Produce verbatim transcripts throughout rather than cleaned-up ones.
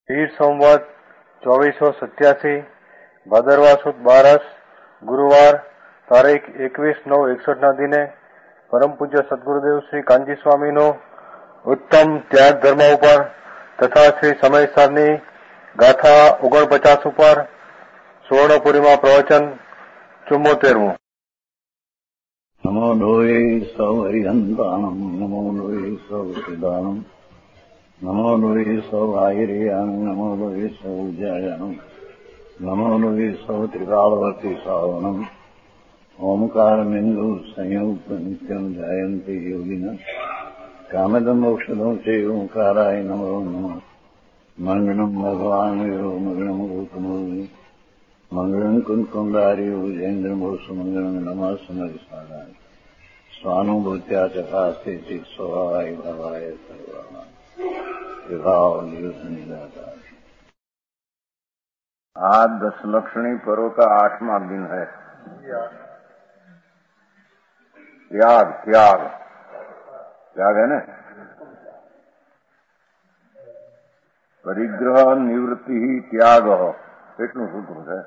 વીર સંવત ચોવીસો સત્યાસી ભાદરવા સુદ બારસ ગુરુવાર તારીખ એકવીસ નવ એકસઠ ના દિને પરમ પૂજ્ય સદગુરુદેવ શ્રી કાંજી સ્વામીનો ઉત્તમ ત્યાગ ધર્મ ઉપર તથા શ્રી સમયસારની ગાથા ઓગણપચાસ ઉપર સુવર્ણપુરીમાં પ્રવચન ચુમ્મોતેરમું. નમો લોહે સૌ હરિહંતાણમ નમો લોહે સૌ સિદ્ધાણમ નમો લોહે સૌ આયર્યાણ નમો લોહે સૌ જયાણમ નમો લોહે સૌ ત્રિકાળવતી સાવણમ ઓમકારમિંદુ સંયુક્ત નિત્યમ જાયંતિ યોગિના કામદમ મોક્ષદમ છે ઓંકારાય નમો નમઃ. મંગળમ ભગવાન વિરો મંગળમ ગૌતમોની મંગળમ કુંકુંડાર્યો જૈન્દ્રમોષ મંગળમ નમઃ સમરિસારાય સ્વાનુભૂત્યા ચકાસ્તે ચિત સ્વભાવાય ભાવાય સર્વાય विभाव निरुद्ध निराकार. आज दशलक्षणी पर्व का आठवां दिन है. त्याग त्याग त्याग है ना. परिग्रह निवृत्ति ही त्याग इतनु सूत्र है.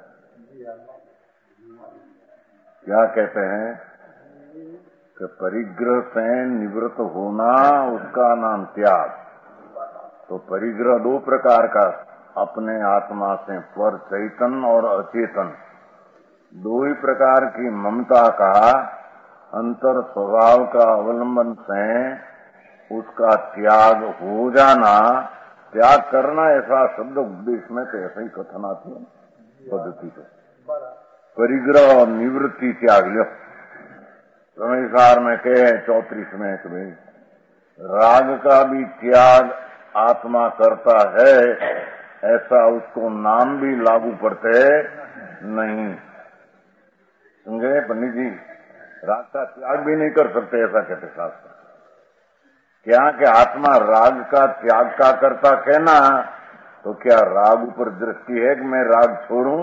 क्या कहते हैं कि परिग्रह से निवृत्त होना उसका नाम त्याग. तो परिग्रह दो प्रकार का, अपने आत्मा से पर चैतन और अचेतन, दो ही प्रकार की ममता का अंतर स्वभाव का अवलंबन से उसका त्याग हो जाना. त्याग करना ऐसा शब्द उपदेश में तो ऐसा ही कथन आती है पद्धति से. परिग्रह और निवृत्ति त्याग लो. संसार में कहे चौतीस में भाई राग का भी त्याग आत्मा करता है, ऐसा उसको नाम भी लागू पड़ते नहीं. समझे पंडित जी? राग का त्याग भी नहीं कर सकते ऐसा कहते शास्त्र. क्या कि आत्मा राग का त्याग का करता कहना, तो क्या राग ऊपर दृष्टि है कि मैं राग छोड़ूं?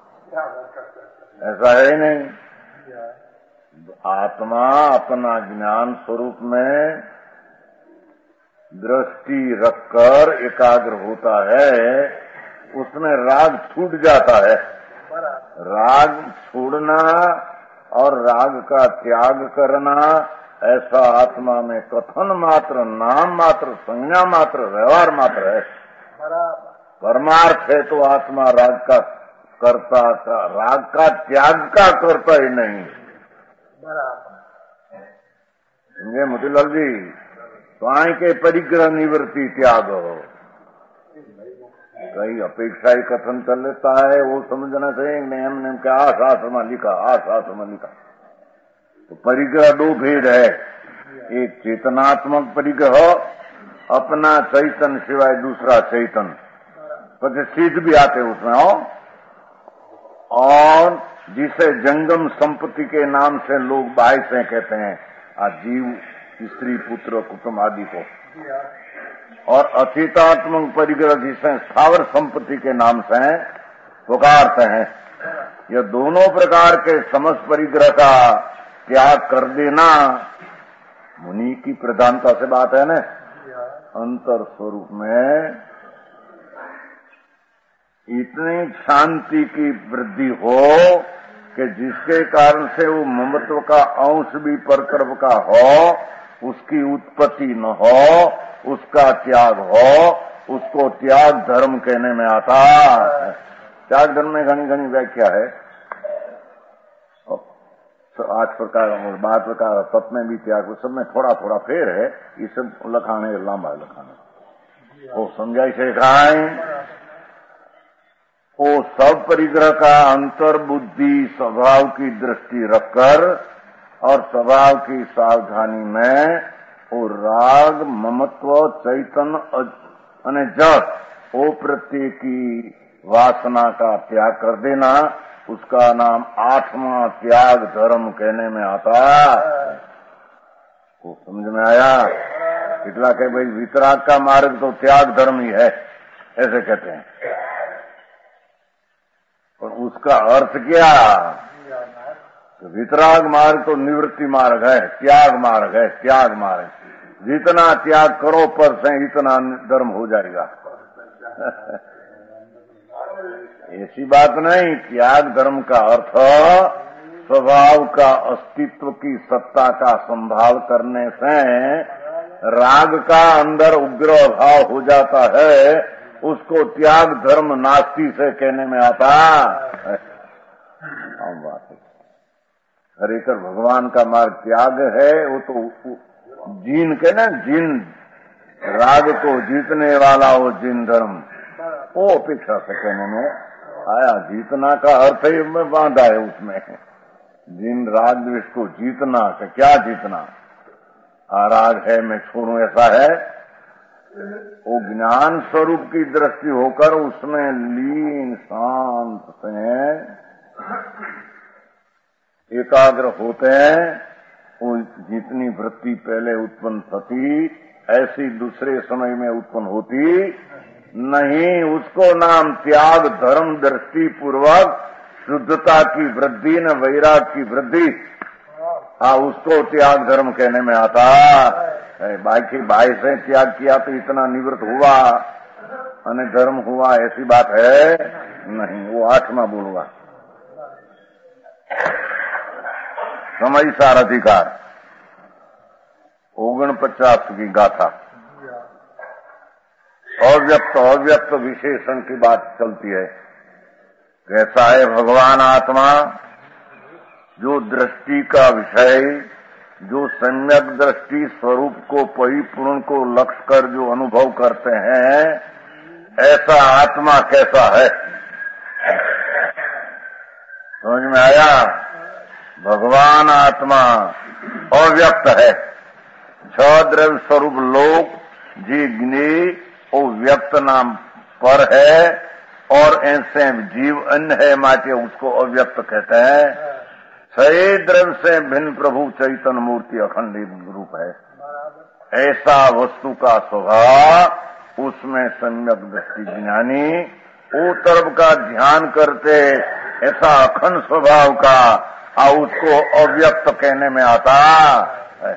ऐसा है ही नहीं. आत्मा अपना ज्ञान स्वरूप में दृष्टि रखकर एकाग्र होता है, उसमें राग छूट जाता है. राग छोड़ना और राग का त्याग करना ऐसा आत्मा में कथन मात्र, नाम मात्र, संज्ञा मात्र, व्यवहार मात्र है. परमार्थ है तो आत्मा राग का करता का राग का त्याग का करता ही नहीं. समझे मोतीलाल जी? स्वाई के परिग्रह निवृत्ति त्याग हो. कई अपेक्षाई कथन चल लेता है, वो समझना चाहिए नियम नियम के आ शास्त्र में लिखा, आ शास्त्र में लिखा. तो परिग्रह दो भेद है. एक चेतनात्मक परिग्रह, अपना चैतन सिवाय दूसरा चैतन, पति सिद्ध भी आते उसमें हो, और जिसे जंगम संपत्ति के नाम से लोग बाह्य से कहते हैं, आ जीव स्त्री पुत्र कुटुंब आदि को, और अचेतात्मक परिग्रह जिसे स्थावर संपत्ति के नाम से पुकारते हैं. यह दोनों प्रकार के समस्त परिग्रह का त्याग कर देना मुनि की प्रधानता से बात है न. अंतर स्वरूप में इतनी शांति की वृद्धि हो कि जिसके कारण से वो ममत्व का अंश भी परकर्म का हो, उसकी उत्पत्ति न हो, उसका त्याग हो, उसको त्याग धर्म कहने में आता है. त्याग धर्म में घनी घनी व्याख्या है. आठ प्रकार और बारह प्रकार तप में भी त्याग, सब में थोड़ा थोड़ा फेर है. ये सब लखाने लांबा लखाने वो समझाई से खाए. वो सब परिग्रह का अंतर बुद्धि स्वभाव की दृष्टि रखकर और स्वभाव की सावधानी में वो राग ममत्व चैतन अने जड़ वो प्रत्येक की वासना का त्याग कर देना, उसका नाम आठवां त्याग धर्म कहने में आता. वो समझ में आया? इतना कहे भाई वितराग का मार्ग तो त्याग धर्म ही है, ऐसे कहते हैं. और उसका अर्थ क्या? तो वितराग मार्ग तो निवृत्ति मार्ग है, त्याग मार्ग है. त्याग मार्ग जितना त्याग करो पर से इतना धर्म हो जाएगा. ऐसी बात नहीं। त्याग धर्म का अर्थ स्वभाव का अस्तित्व की सत्ता का संभाल करने से राग का अंदर उग्र भाव हो जाता है, उसको त्याग धर्म नास्ति से कहने में आता है। आम बात है। हरेकर भगवान का मार्ग त्याग है, वो तो जीन के ना जीन राग को जीतने वाला वो जीन धर्म, वो अपेक्षा से कहने में आया। जीतना का अर्थ ही में बांधा है उसमें। जिन राग द्वेष को जीतना, का क्या जीतना? आ राग है मैं छोड़ू ऐसा है? वो ज्ञान स्वरूप की दृष्टि होकर उसमें लीन शांत से एकाग्र होते हैं। वो जितनी वृत्ति पहले उत्पन्न थी ऐसी दूसरे समय में उत्पन्न होती नहीं। उसको नाम त्याग धर्म दृष्टि पूर्वक शुद्धता की वृद्धि न वैराग की वृद्धि, हाँ उसको त्याग धर्म कहने में आता है। बाकी बाई से त्याग किया तो इतना निवृत्त हुआ और धर्म हुआ, ऐसी बात है नहीं। वो आठवां बोलूंगा। समय सार अधिकार ओगन पचास की गाथा। अव्यक्त अव्यक्त विशेषण की बात चलती है। कैसा है भगवान आत्मा? जो दृष्टि का विषय, जो सम्यक दृष्टि स्वरूप को परिपूर्ण को लक्ष्य कर जो अनुभव करते हैं, ऐसा आत्मा कैसा है? समझ में आया? भगवान आत्मा अव्यक्त है। छ द्रव्य स्वरूप लोक जिग्नि वो व्यक्त नाम पर है, और ऐसे जीव अन्य है, माटे उसको अव्यक्त कहते हैं। छह द्रव्य से भिन्न प्रभु चैतन्य मूर्ति अखंड रूप है। ऐसा वस्तु का स्वभाव, उसमें सम्यक दृष्टि ज्ञानी वो तरफ का ध्यान करते, ऐसा अखंड स्वभाव का आ उसको अव्यक्त कहने में आता है।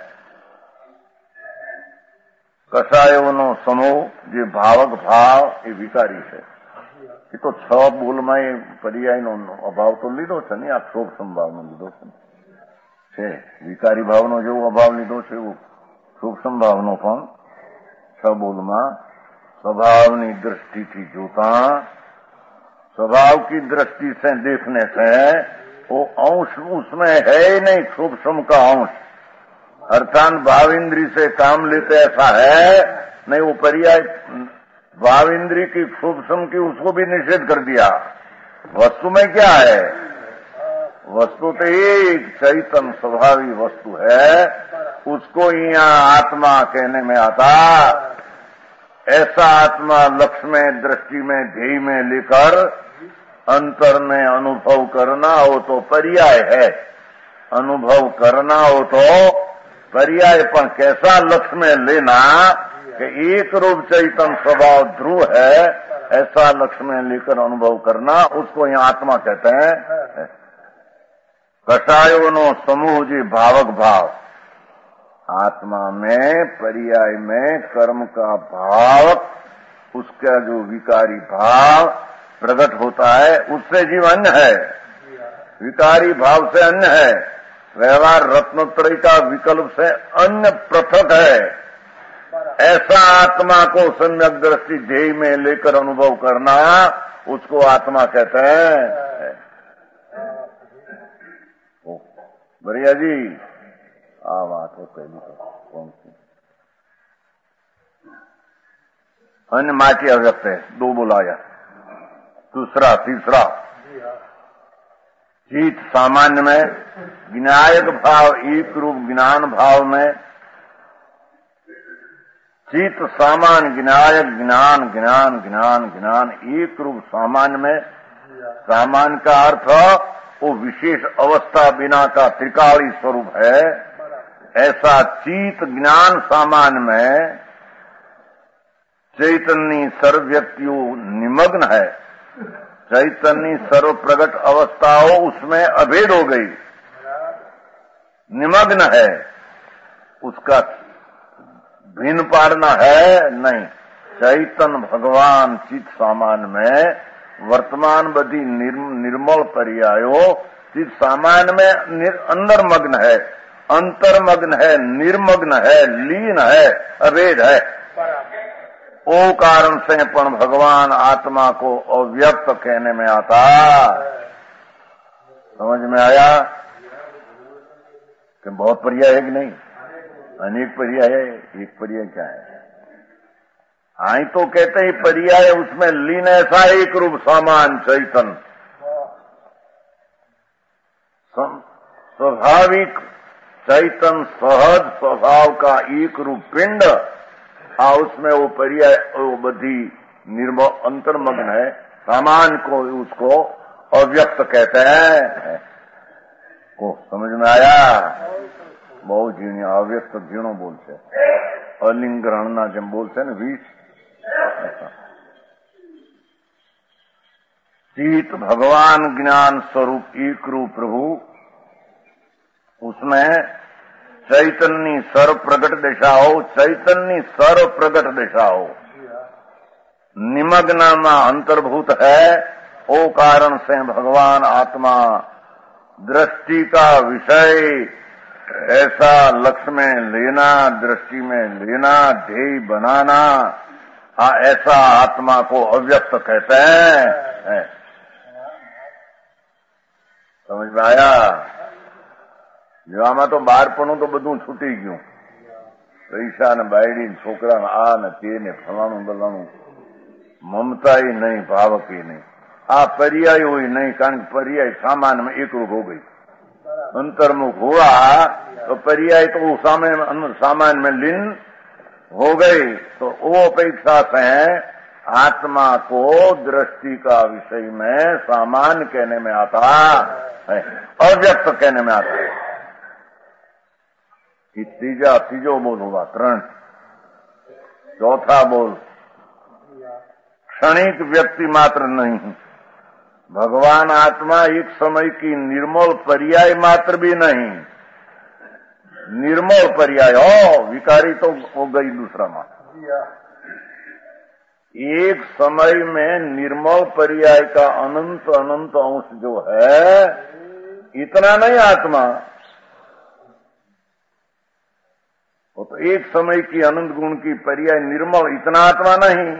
कसायों समूह जो भावक भाव ये विकारी है। ये तो छ बोल में पर्याय नो अभाव तो लीधो छे ने, आ सूक्ष्म भाव नो लीधो छे। विकारी भाव नो जो अभाव लीधो छे वो सूक्ष्म भाव नो पण छ बोल में स्वभावनी दृष्टि थी जोता, स्वभाव की दृष्टि से देखने से वो अंश उसमें है ही नहीं, सूक्ष्म का अंश। अर्थात भाव इंद्री से काम लेते ऐसा है नहीं। वो पर्याय भाव इंद्री की सूक्ष्म की उसको भी निषेध कर दिया। वस्तु में क्या है? वस्तु तो एक चैतन्य स्वभावी वस्तु है, उसको यहाँ आत्मा कहने में आता। ऐसा आत्मा लक्ष्य में दृष्टि में ध्येय में लेकर अंतर में अनुभव करना हो तो पर्याय है। अनुभव करना हो तो पर्याय, पर कैसा लक्ष्य में लेना कि एक रूप चैतन्य स्वभाव ध्रुव है, ऐसा लक्ष्य में लेकर अनुभव करना, उसको यहाँ आत्मा कहते हैं। कषायों नो समूह जी भावक भाव, आत्मा में पर्याय में कर्म का भाव, उसका जो विकारी भाव प्रकट होता है, उससे जीव अन्य है। विकारी भाव से अन्य है। व्यवहार रत्नत्रय का विकल्प से अन्य पृथक है। ऐसा आत्मा को सम्यक दृष्टि ध्येय में लेकर अनुभव करना, उसको आत्मा कहते हैं। बढ़िया जी, आ बात है पहली तो कौन सी? अन्य माटी अव्यक्त है, दो बुलाया। दूसरा तीसरा चित सामान्य में, ज्ञायक भाव एक रूप ज्ञान भाव में। चित सामान्य ज्ञायक ज्ञान ज्ञान ज्ञान ज्ञान एक रूप सामान्य में। सामान्य का अर्थ वो विशेष अवस्था बिना का त्रिकाली स्वरूप है। ऐसा चित ज्ञान सामान्य में चैतन्य सर्व व्यक्तियों निमग्न है। चैतन्य सर्व प्रगट अवस्था हो, उसमें अभेद हो गई, निमग्न है। उसका भिन्न पाड़ना है नहीं। चैतन्य भगवान चित सामान्य में वर्तमान बधी निर, निर्मल पर्यायो चीज सामान्य में निर, अंदर मग्न है, अंतर्मग्न है, निर्मग्न है, लीन है, अभेद है। ओ कारण से पण भगवान आत्मा को अव्यक्त कहने में आता। समझ में आया कि बहुत पर्याय है कि नहीं? अनेक पर्याय है, एक पर्याय क्या है? आई तो कहते हैं पर्याय, उसमें लीन ऐसा एक रूप समान चैतन, स्वाभाविक चैतन सहज स्वभाव का एक रूप पिंड, आ उसमें वो पर्याय वो बधी निर्म अंतर्मग्न है, सामान को उसको अव्यक्त कहते हैं। को समझ में आया? बहुत जीणी अव्यक्त जीणो बोलते, अलिंग ग्रहणना जब बोलते न बीच चित भगवान ज्ञान स्वरूप एक रूप प्रभु, उसमें चैतन्य सर्व प्रगट दिशा हो, चैतन्य सर्व प्रगट दिशा हो, निमग्न में अंतर्भूत है। ओ कारण से भगवान आत्मा दृष्टि का विषय ऐसा लक्ष्य में लेना, दृष्टि में लेना, ध्येय बनाना, आ ऐसा आत्मा को अव्यक्त कहते हैं। है। समझ में आया? જેવામાં તો બાળપણું તો બધું છૂટી ગયું, પૈસા ને બાયડી ને છોકરા ને આ ને તે ને ફલાણું બલાણું, મમતાય નહીં, ભાવકી નહીં, આ पर्याय हुई नहीं, कारण पर्याय सामान्य में एक रूप हो गई। अंतर्मुख हुआ तो पर्याय तो वो सामान्य में लीन हो गई, तो वो अपेक्षा से आत्मा को दृष्टि का विषय में सामान्य कहने में आता है, अव्यक्त कहने में आता है। तीजा तीजो बोल होगा त्रण, चौथा बोल क्षणिक व्यक्ति मात्र नहीं, भगवान आत्मा एक समय की निर्मल पर्याय मात्र भी नहीं, निर्मल पर्याय हो, विकारी तो हो गई दूसरा मां, एक समय में निर्मल पर्याय का अनंत अनंत अंश जो है, इतना नहीं आत्मा, वो तो एक समय की अनंत गुण की पर्याय निर्मल, इतना आत्मा नहीं,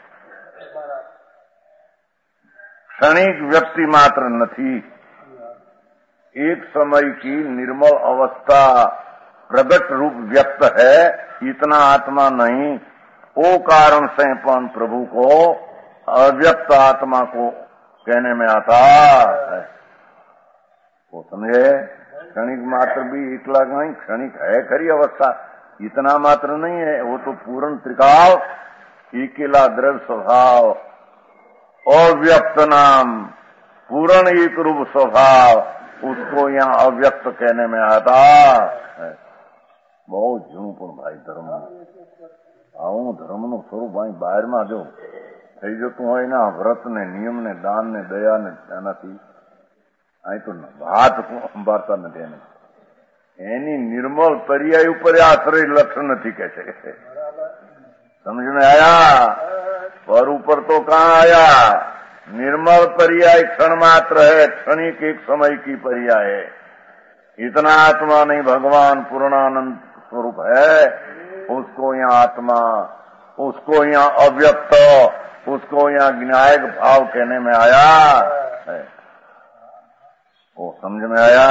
क्षणिक व्यक्ति मात्र नहीं, एक समय की निर्मल अवस्था प्रगट रूप व्यक्त है, इतना आत्मा नहीं। वो कारण से पण प्रभु को अव्यक्त आत्मा को कहने में आता है। वो समझे? क्षणिक मात्र भी एकला नहीं, क्षणिक है खरी अवस्था, इतना मात्र नहीं है, वो तो पूर्ण त्रिकाल एकेला द्रव्य स्वभाव, अव्यक्त नाम, पूर्ण एक रूप स्वभाव, उसको यहाँ अव्यक्त कहने में आता है। बहुत झूठ पण भाई धर्म આવું ધર્મનું સ્વરૂપ અહીં બહારમાં જો થઈ જતું હોય ને, વ્રત ને નિયમ ને દાન ને દયા ને એનાથી અહીં તો હાથ સંભાળતા નથી, એને એની નિર્મલ પર્યાય ઉપર આશ્રય લક્ષ નથી કહે છે। समझ में आया? पर ऊपर तो कहाँ आया? निर्मल पर्याय क्षण मात्र है, क्षणिक एक समय की पर्याय है, इतना आत्मा नहीं, भगवान पूर्णानंद स्वरूप है, उसको यहाँ आत्मा, उसको यहाँ अव्यक्त, उसको यहाँ ज्ञायक भाव कहने में आया है। वो समझ में आया?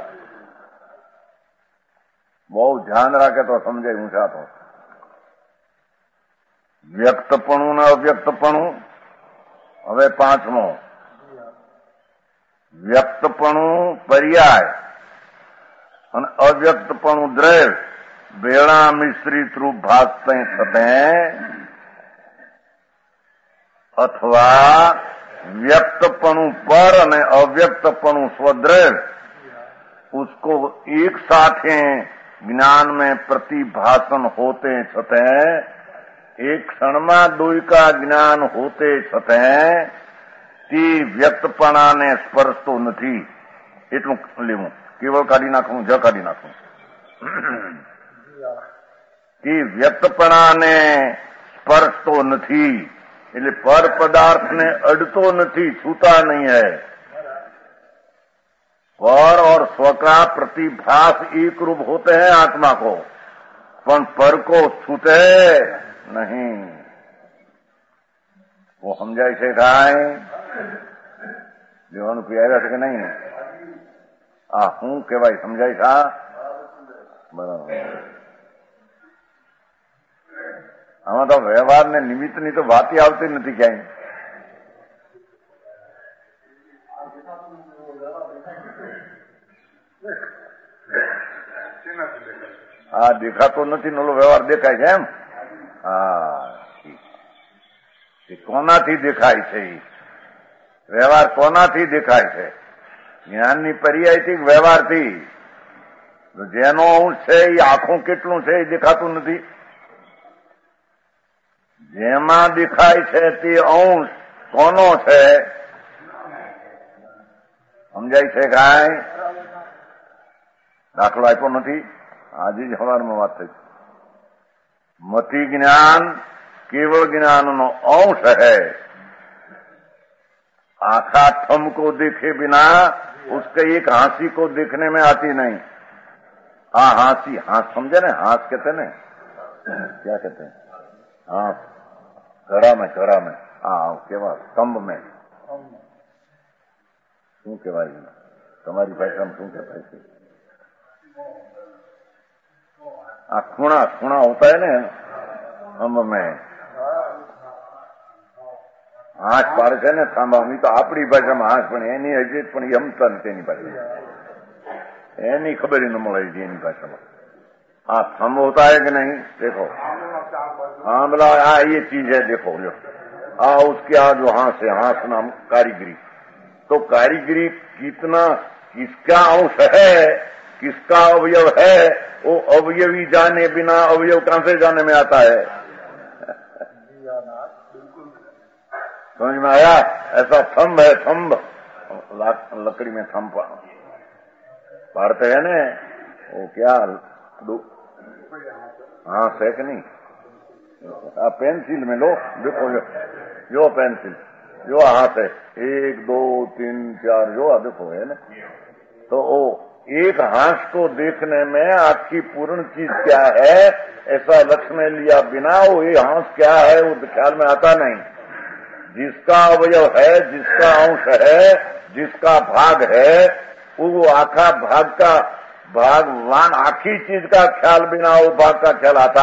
बहुत ध्यान रखे तो समझे ऊंचा तो। વ્યક્તપણું ને અવ્યક્તપણું, હવે પાંચમો વ્યક્તપણું પર્યાય અને અવ્યક્તપણું દ્રવ્ય ભેળા મિશ્રિત રૂપ ભાસતે થતે, અથવા વ્યક્તપણું પર અને અવ્યક્તપણું સ્વદ્રવ્ય, उसको एक साथे ज्ञान में प्रतिभाषण होते छते, एक क्षण में दुई का ज्ञान होते छते ती व्यक्तपणा ने स्पर्श तो नहीं, एटलू लेवू, केवल काढ़ी नाखू, ज काढ़ी नाखू, ती व्यक्तपणा ने स्पर्श तो नहीं, એટલે પર પદાર્થને અડતો નથી, છૂતા નહીં है। पर और स्व का प्रतिभास एक रूप होते हैं आत्मा को, पर पर को छूते नहीं। वो समझाई से થાય દેવાનું પીઆવ્યા છે કે નહીં? આ હું કહેવાય સમજાય છે? બરાબર। આમાં તો વ્યવહાર ને નિમિત્તની તો વાત આવતી નથી ક્યાંય। હા, દેખાતો નથી ને ઓલો વ્યવહાર દેખાય છે એમ? હા, કોનાથી દેખાય છે? વ્યવહાર કોનાથી દેખાય છે? જ્ઞાનની પર્યાયથી વ્યવહારથી। જેનો અંશ છે એ આખું કેટલું છે એ દેખાતું નથી। જેમાં દેખાય છે તે અંશ કોનો છે સમજાય છે? કાંઈ દાખલો આપ્યો નથી? આજે જ સવારમાં વાત થઈ। મતિ ज्ञान केवल ज्ञान नो अंश है। आखा थम को देखे बिना उसके एक हांसी को देखने में आती नहीं। हाँ, हांसी, हाथ समझे ना? हाथ कहते ना, क्या कहते हैं? हाँ, घड़ा में, घड़ा में, हाँ केवा स्तंभ में શું કહેવાય? તમારી ભાષામાં શું કહેવાય છે? આ ખૂણા ખૂણા હોતા है ना स्तंभ में, હાથ પાડે છે ને થાંભા। તો આપણી ભાષામાં હાથ, પણ એની હજી પણ યમતા નથી એની ભાષામાં, એની खबर ही न મળે એની ભાષામાં। हाँ, थंब होता है कि नहीं? देखो, हाँ बोला, हाँ ये चीज है, देखो लो, हाँ उसके यहाँ जो हाथ है, हाथ नाम कारीगरी। तो कारीगरी कितना, किसका अंश है, किसका अवयव है, वो अवयवी जाने बिना अवयव कहां से जाने में आता है? समझ में आया? ऐसा थंब है, थंब लकड़ी में थंब पाड़ते हैं ना, वो क्या हाँ से कि नहीं? आप पेंसिल में लो, देखो जो, जो पेंसिल जो हाथ है, एक दो तीन चार जो देखो है ना, तो वो एक हाथ को देखने में आपकी पूर्ण चीज क्या है ऐसा लक्ष्य में लिया बिना वो ये हाथ क्या है वो ख्याल में आता नहीं। जिसका अवयव है, जिसका अंश है, जिसका भाग है, वो आखा भाग का भगवान आखी चीज का ख्याल बिना वो भाग का ख्याल आता।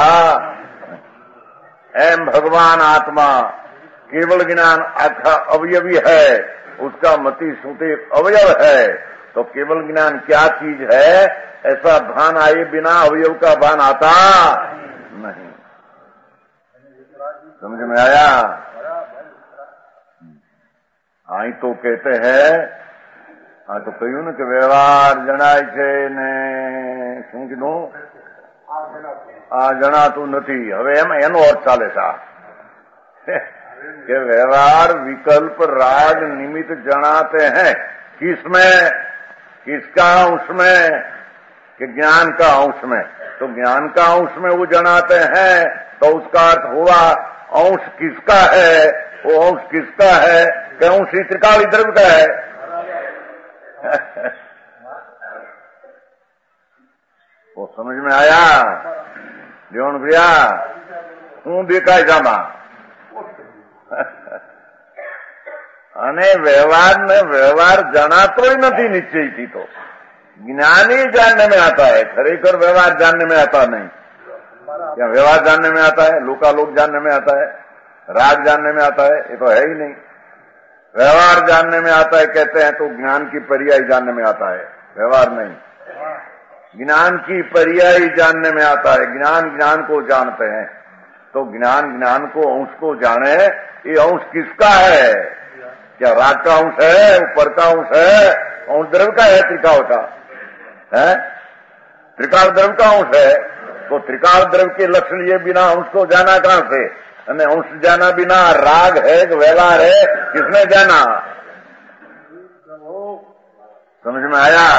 एम भगवान आत्मा केवल ज्ञान आखा अवयवी है, उसका मति श्रुति अवयव है। तो केवल ज्ञान क्या चीज है ऐसा भान आए बिना अवयव का भान आता नहीं। समझ में आया? आई तो कहते हैं, हाँ तो કહ્યું ને કે વ્યવહાર જણાય છે ને શું કીધું? આ જણાતું નથી। હવે એમ એનો અર્થ ચાલે છે कि व्यवहार विकल्प राग निमित्त जनाते हैं। किसमें? किसका अंश में? कि ज्ञान का अंश में। तो ज्ञान का अंश में वो जनाते हैं, तो उसका अर्थ हुआ अंश किसका है? वो अंश किसका है? कि अंश त्रिकाल द्रव्य का है। वो समझ में आया? देवन भैया હું દેખાય જામાં અને વ્યવહારને વ્યવહાર જણાતો નથી નિશ્ચયથી। તો ज्ञानी जानने में आता है, खरेखर व्यवहार जानने में आता नहीं। क्या व्यवहार जानने में आता है? लोकालोक जानने में आता है? राग जानने में आता है? ये तो है ही नहीं। व्यवहार जानने में आता है कहते हैं तो ज्ञान की पर्याय जानने में आता है, व्यवहार नहीं। ज्ञान की पर्याय जानने में आता है। ज्ञान ज्ञान को जानते हैं, तो ज्ञान ज्ञान को अंश को जाने। ये अंश किसका है? क्या राग का अंश है? ऊपर का अंश है? अंश द्रव्य का है? त्रिकाल का है? त्रिकाल द्रव्य का अंश है। तो त्रिकाल द्रव्य के लक्ष्य लिए बिना अंश को जाना कहां से? અને અંશ જાના बिना राग है कि व्यवहार है? किसने जाना? समझ में आया?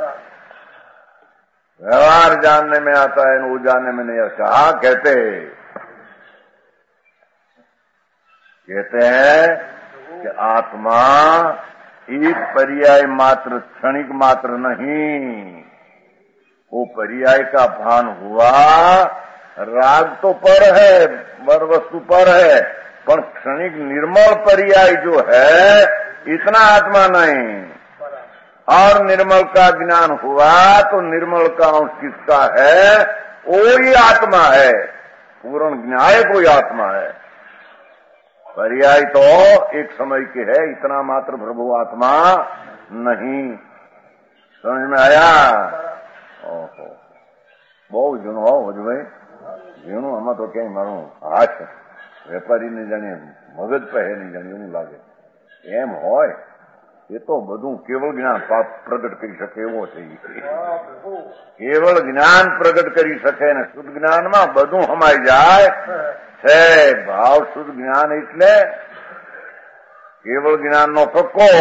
व्यवहार जानने में आता है, वो जानने में नहीं आता। कहते कहते हैं कि आत्मा एक पर्याय मात्र, क्षणिक मात्र नहीं। वो पर्याय का भान हुआ, राग तो पर है, वर वस्तु पर है, पर क्षणिक निर्मल पर्याय जो है इतना आत्मा नहीं। और निर्मल का ज्ञान हुआ तो निर्मल का अंश किसका है? वो ही आत्मा है, पूर्ण ज्ञाय कोई आत्मा है। पर्याय तो एक समय के है, इतना मात्र प्रभु आत्मा नहीं। समझ में आया? ओहो, बहु जूनो हो जो भाई जीणु हम तो कहीं मारू हाथ વેપારી ને જાણે મગજ પહે નહીં જાણે એવું લાગે એમ હોય। એ તો બધું કેવળ જ્ઞાન પ્રગટ કરી શકે એવો છે। કેવળ જ્ઞાન પ્રગટ કરી શકે ને શુદ્ધ જ્ઞાનમાં બધું સમાઈ જાય છે। ભાવ શુદ્ધ જ્ઞાન એટલે કેવળ જ્ઞાનનો પક્કો,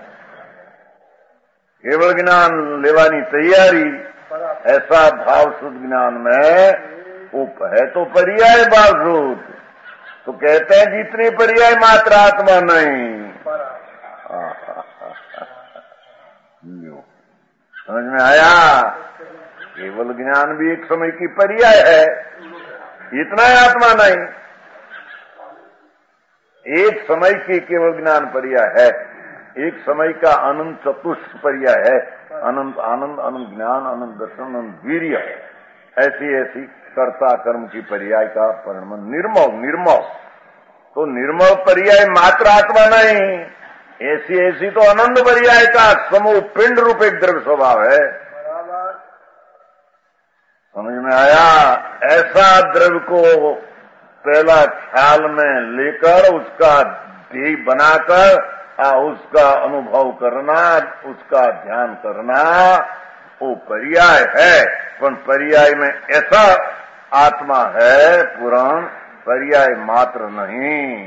केवल ज्ञान लेवानी तैयारी, ऐसा भाव शुद्ध ज्ञान में वो है तो पर्याय बावजूद। तो कहते हैं जितनी पर्याय मात्र आत्मा नहीं। समझ में आया? केवल ज्ञान भी एक समय की पर्याय है, इतना ही आत्मा नहीं। एक समय की केवल ज्ञान पर्याय है, एक समय का अनंत चतुष्ट पर्याय है। अनंत आनंद, अनंत ज्ञान, अनंत दर्शन, अनंत वीर्य, ऐसी ऐसी कर्ता कर्म की पर्याय का परिणाम निर्मल। निर्मल तो निर्मल पर्याय मात्र आत्मा नहीं, ऐसी ऐसी तो अनंत पर्याय का समूह पिंड रूप एक द्रव्य स्वभाव है। समझ में आया? ऐसा द्रव्य को पहला ख्याल में लेकर उसका ध्येय बनाकर आ उसका अनुभव करना, उसका ध्यान करना, वो पर्याय है। पर पर्याय में ऐसा आत्मा है पुराण, पर्याय मात्र नहीं।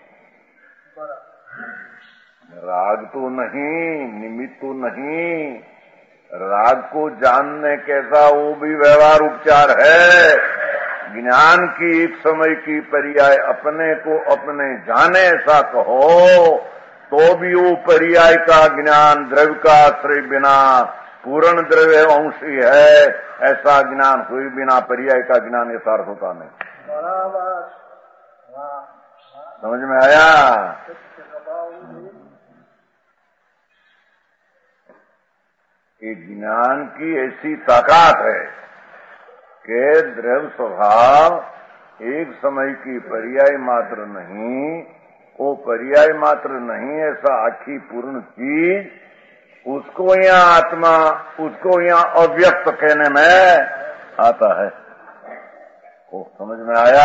राग तो नहीं, निमित्त तो नहीं। राग को जानने कैसा वो भी व्यवहार उपचार है। ज्ञान की एक समय की पर्याय अपने को अपने जाने ऐसा कहो तो भी वो पर्याय का ज्ञान द्रव्य का आश्रय बिना पूर्ण द्रव्य अंशी है, ऐसा ज्ञान हुई बिना पर्याय का ज्ञान यथार्थ होता नहीं। समझ में आया? ये ज्ञान की ऐसी ताकत है कि द्रव्य स्वभाव एक समय की पर्याय मात्र नहीं, वो पर्याय मात्र नहीं, ऐसा आखी पूर्ण चीज, उसको यहाँ आत्मा, उसको यहाँ अव्यक्त कहने में आता है। वो समझ में आया?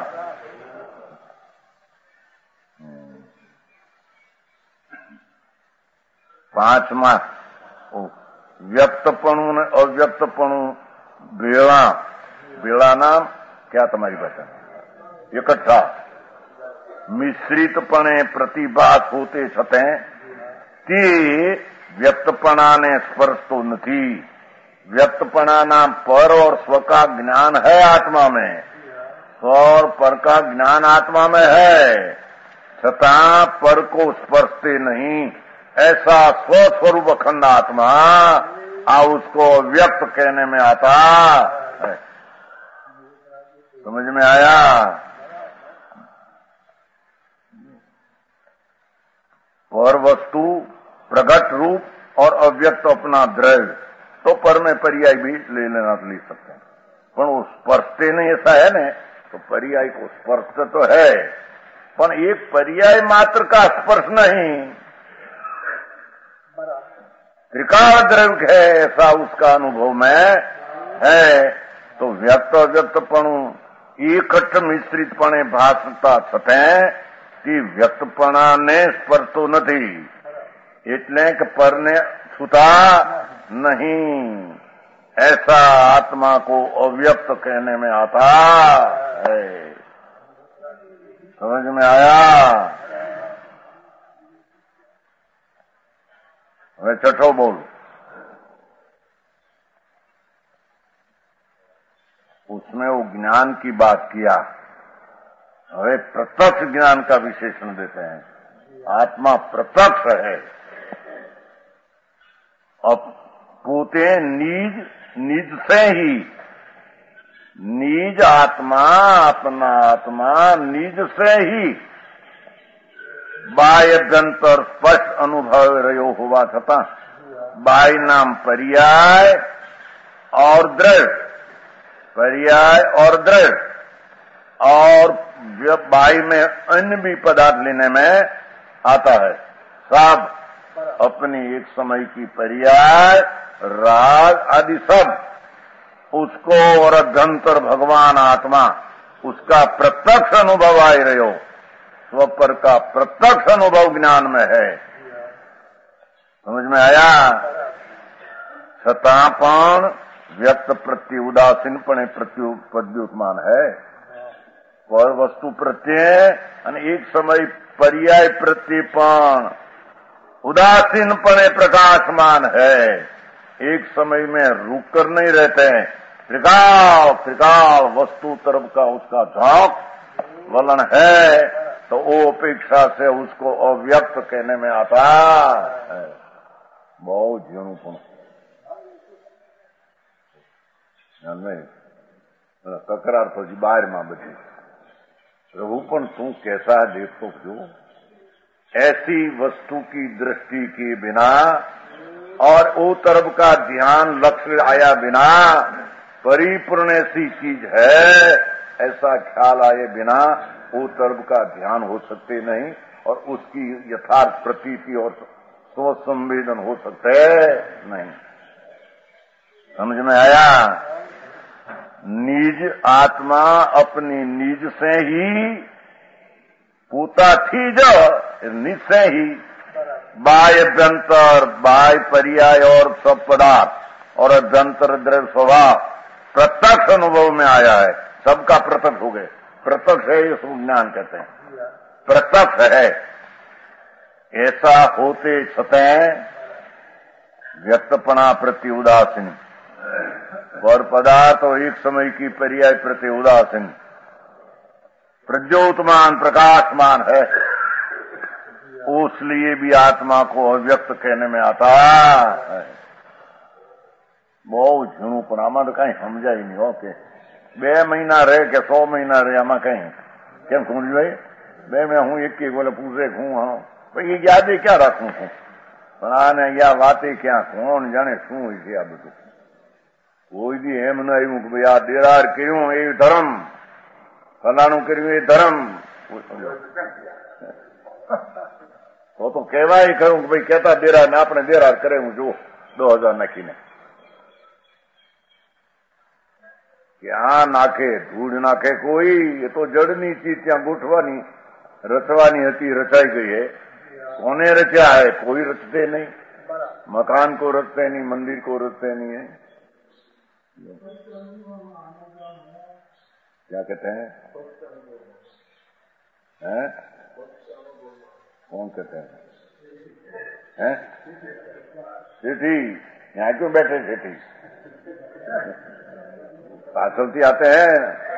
पांचवा व्यक्तपणु ने अव्यक्तपणु भेड़ा, भेड़ा नाम क्या तुम्हारी भाषा? इकट्ठा मिश्रितपणे प्रतिभात होते छते ते व्यक्तपणा ने स्पर्श तो नहीं। व्यक्तपणा नाम पर और स्व का ज्ञान है आत्मा में, स्व और पर का ज्ञान आत्मा में है, छता पर को स्पर्शते नहीं। ऐसा स्वस्वरूप अखंड आत्मा आ उसको व्यक्त कहने में आता है। समझ में आया? पर वस्तु प्रगट रूप और अव्यक्त अपना द्रव्य, तो पर में पर्याय भी ले लेना तो ले सकते हैं, पर वो स्पर्शते नहीं ऐसा है न, तो पर्याय को स्पर्श तो है, पर एक पर्याय मात्र का स्पर्श नहीं, त्रिकाल द्रव्य है ऐसा उसका अनुभव में है। तो व्यक्त अव्यक्तपणु एकठ मिश्रितपणे भासता छते कि व्यक्तपणाने स्पर्श तो नहीं, એટલે કે પરને छूता नहीं। ऐसा आत्मा को अव्यक्त कहने में आता है। समझ में आया? मैं छठो बोल, उसमें वो ज्ञान की बात किया હવે प्रत्यक्ष ज्ञान का विशेषण देते हैं। आत्मा प्रत्यक्ष है। अब पोते निज निज से ही, निज आत्मा अपना आत्मा निज से ही बाह्यभ्यंतर स्पष्ट अनुभव रहो हुआ छता बाह्य नाम पर्याय और दृढ़, पर्याय और दृढ़, और बाह्य में अन्य भी पदार्थ लेने में आता है। सब अपनी एक समय की पर्याय राग आदि सब उसको और अभ्यंतर भगवान आत्मा उसका प्रत्यक्ष अनुभव आए रहो, स्वपर का प्रत्यक्ष अनुभव ज्ञान में है। समझ में आया? छतापन व्यक्त प्रति उदासीनपणे प्रति पद्युत्मान है, और वस्तु प्रत्यय एक समय पर्याय प्रत्ययपण उदासीनपणे प्रकाशमान है। एक समय में रुक कर नहीं रहते हैं, त्रिकाल त्रिकाल वस्तु तरफ का उसका झोंक वलन है, तो वो अपेक्षा से उसको अव्यक्त कहने में आता है। बहुत झीणुपण तकरार तो जी बाहर में बची, प्रभुपन तू कैसा देख तो जो ऐसी वस्तु की दृष्टि के बिना और वो तरफ का ध्यान लक्ष्य आया बिना, परिपूर्ण ऐसी चीज है ऐसा ख्याल आए बिना वो तरफ का ध्यान हो सकते नहीं, और उसकी यथार्थ प्रतीति और स्व संवेदन हो सकते नहीं। समझ में आया? निज आत्मा अपनी निज से ही पूता थी जो निज से ही बाह्य अभ्यंतर बाह्य पर्याय और सब पदार्थ और अभ्यंतर द्रव्य स्वभाव प्रत्यक्ष अनुभव में आया है। सबका प्रत्यक्ष हो गए। प्रत्यक्ष है ये ज्ञान कहते हैं, प्रत्यक्ष है। ऐसा होते छतें व्यक्तपणा प्रति उदासीन, पर पदार्थ और एक समय की पर्याय प्रति उदासीन, प्रज्योतमान प्रकाशमान है, उसलिए भी आत्मा को अव्यक्त कहने में आता है। बहुत झूठपण आमा तो कहीं समझा ही नहीं हो के बे महीना रहे के सौ महीना रहे आमा कहीं केम समझ भाई बे मैं हूं एक बोले पूछे हूं हाँ भाई ये याद क्या रखू हूं पण आने या बातें क्या कौन जाने शू है आ બધું कोई भी एम न आयु कि भाई आ देरार क्यों ये धर्म फलाणु कर्યું ये धर्म तो तो कहवा ही करूं कि भाई कहता देरार ने आपने देरार करे हूं जो दो हजार नाखीने क्या नाखे धूड़ नाखे कोई ये तो जड़नी चीज त्या गोठवानी रचवानी हती रचाई गई है। कोने रचा है? कोई रचते नहीं, मकान को रचते नहीं, मंदिर को रचते नहीं है। क्या कहते हैं? हैं? कौन कहते हैं? हैं? सेठी यहाँ क्यों बैठे सेठी? पाचलती आते हैं।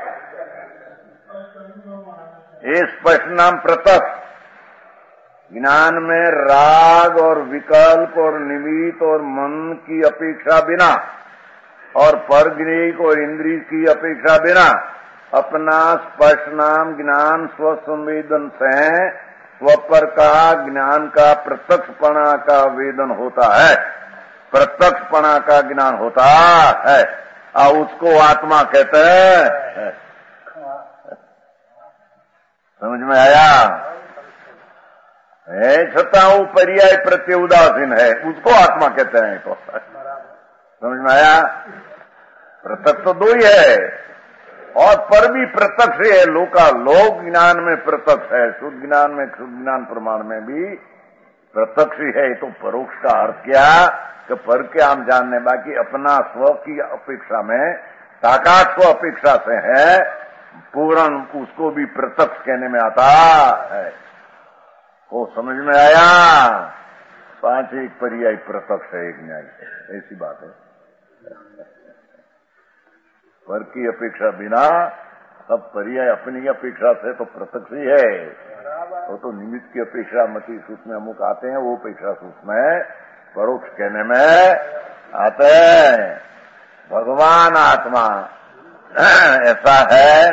ये स्पष्ट नाम प्रत्यक्ष ज्ञान में राग और विकल्प और निमित्त और मन की अपेक्षा बिना और परग्रेक और इंद्रिय की अपेक्षा बिना अपना स्पष्ट नाम ज्ञान स्व संवेदन से स्वपर का ज्ञान का प्रत्यक्षपणा का वेदन होता है, प्रत्यक्षपणा का ज्ञान होता है, और उसको आत्मा कहते हैं। समझ में आया? है छता वो पर्याय प्रत्ये उदासीन है, उसको आत्मा कहते हैं। तो समझ में आया? प्रत्यक्ष तो दो ही है, और पर भी प्रत्यक्ष है। लोका लोक ज्ञान में प्रत्यक्ष है, शुद्ध ज्ञान में शुद्ध ज्ञान प्रमाण में भी प्रत्यक्ष ही है। तो परोक्ष का अर्थ क्या कि पर के हम जानने, बाकी अपना स्व की अपेक्षा में साकार स्व अपेक्षा से है पूर्ण, उसको भी प्रत्यक्ष कहने में आता है। वो समझ में आया? पांच एक पर्याय प्रत्यक्ष है, एक न्याय, ऐसी बात है। पर की अपेक्षा बिना सब पर्याय अपनी अपेक्षा से तो प्रत्यक्ष ही है। वो तो निमित्त की अपेक्षा मति सूत्र में अमुक आते हैं, वो अपेक्षा सूत्र में परोक्ष कहने में आते हैं। भगवान आत्मा ऐसा है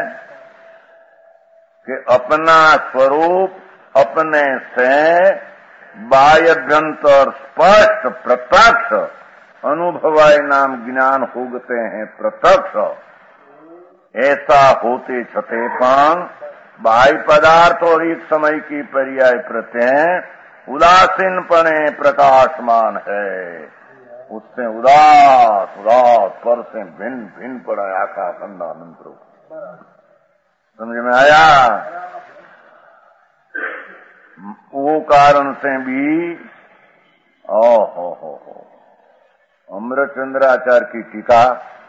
कि अपना स्वरूप अपने से बाह्यभ्यंतर स्पष्ट प्रत्यक्ष अनुभवाय नाम ज्ञान होगते हैं प्रत्यक्ष। ऐसा होते छते पण बाह्य पदार्थ और एक समय की पर्याय प्रत्यय उदासीनपणे प्रकाशमान है। उससे उदास उदास पर से भिन्न भिन्न पड़ा आकाश अंधा मंत्र। समझ में आया? वो कारण से भी ओ हो हो हो અમરચંદ્રાચાર્ય की टीका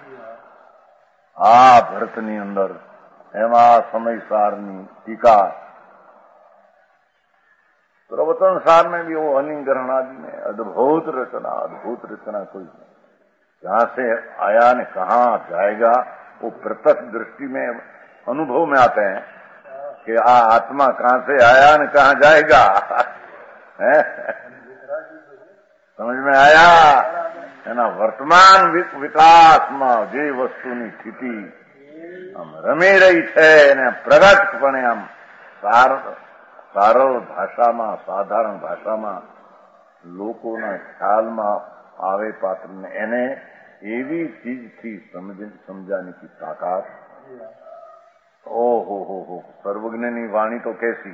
આ ભરતની અંદર એમાં સમયસારની टीका प्रवचन सार में भी वो अलिंगरण आदि में अद्भुत रचना अद्भुत रचना कोई जहां से आया ने कहाँ जाएगा वो प्रत्यक्ष दृष्टि में अनुभव में आते हैं कि आ आत्मा कहाँ से आया ने कहाँ जाएगा। समझ में आया? એના વર્તમાન વિકાસમાં જે વસ્તુની સ્થિતિ આમ રમી રહી છે એને પ્રગટપણે આમ સાર સરળ ભાષામાં સાધારણ ભાષામાં લોકોના ખ્યાલમાં આવે પાત્રને એને એવી ચીજથી સમજાની की ताकत। ओ हो हो हो सर्वज्ञनी वाणी तो कैसी।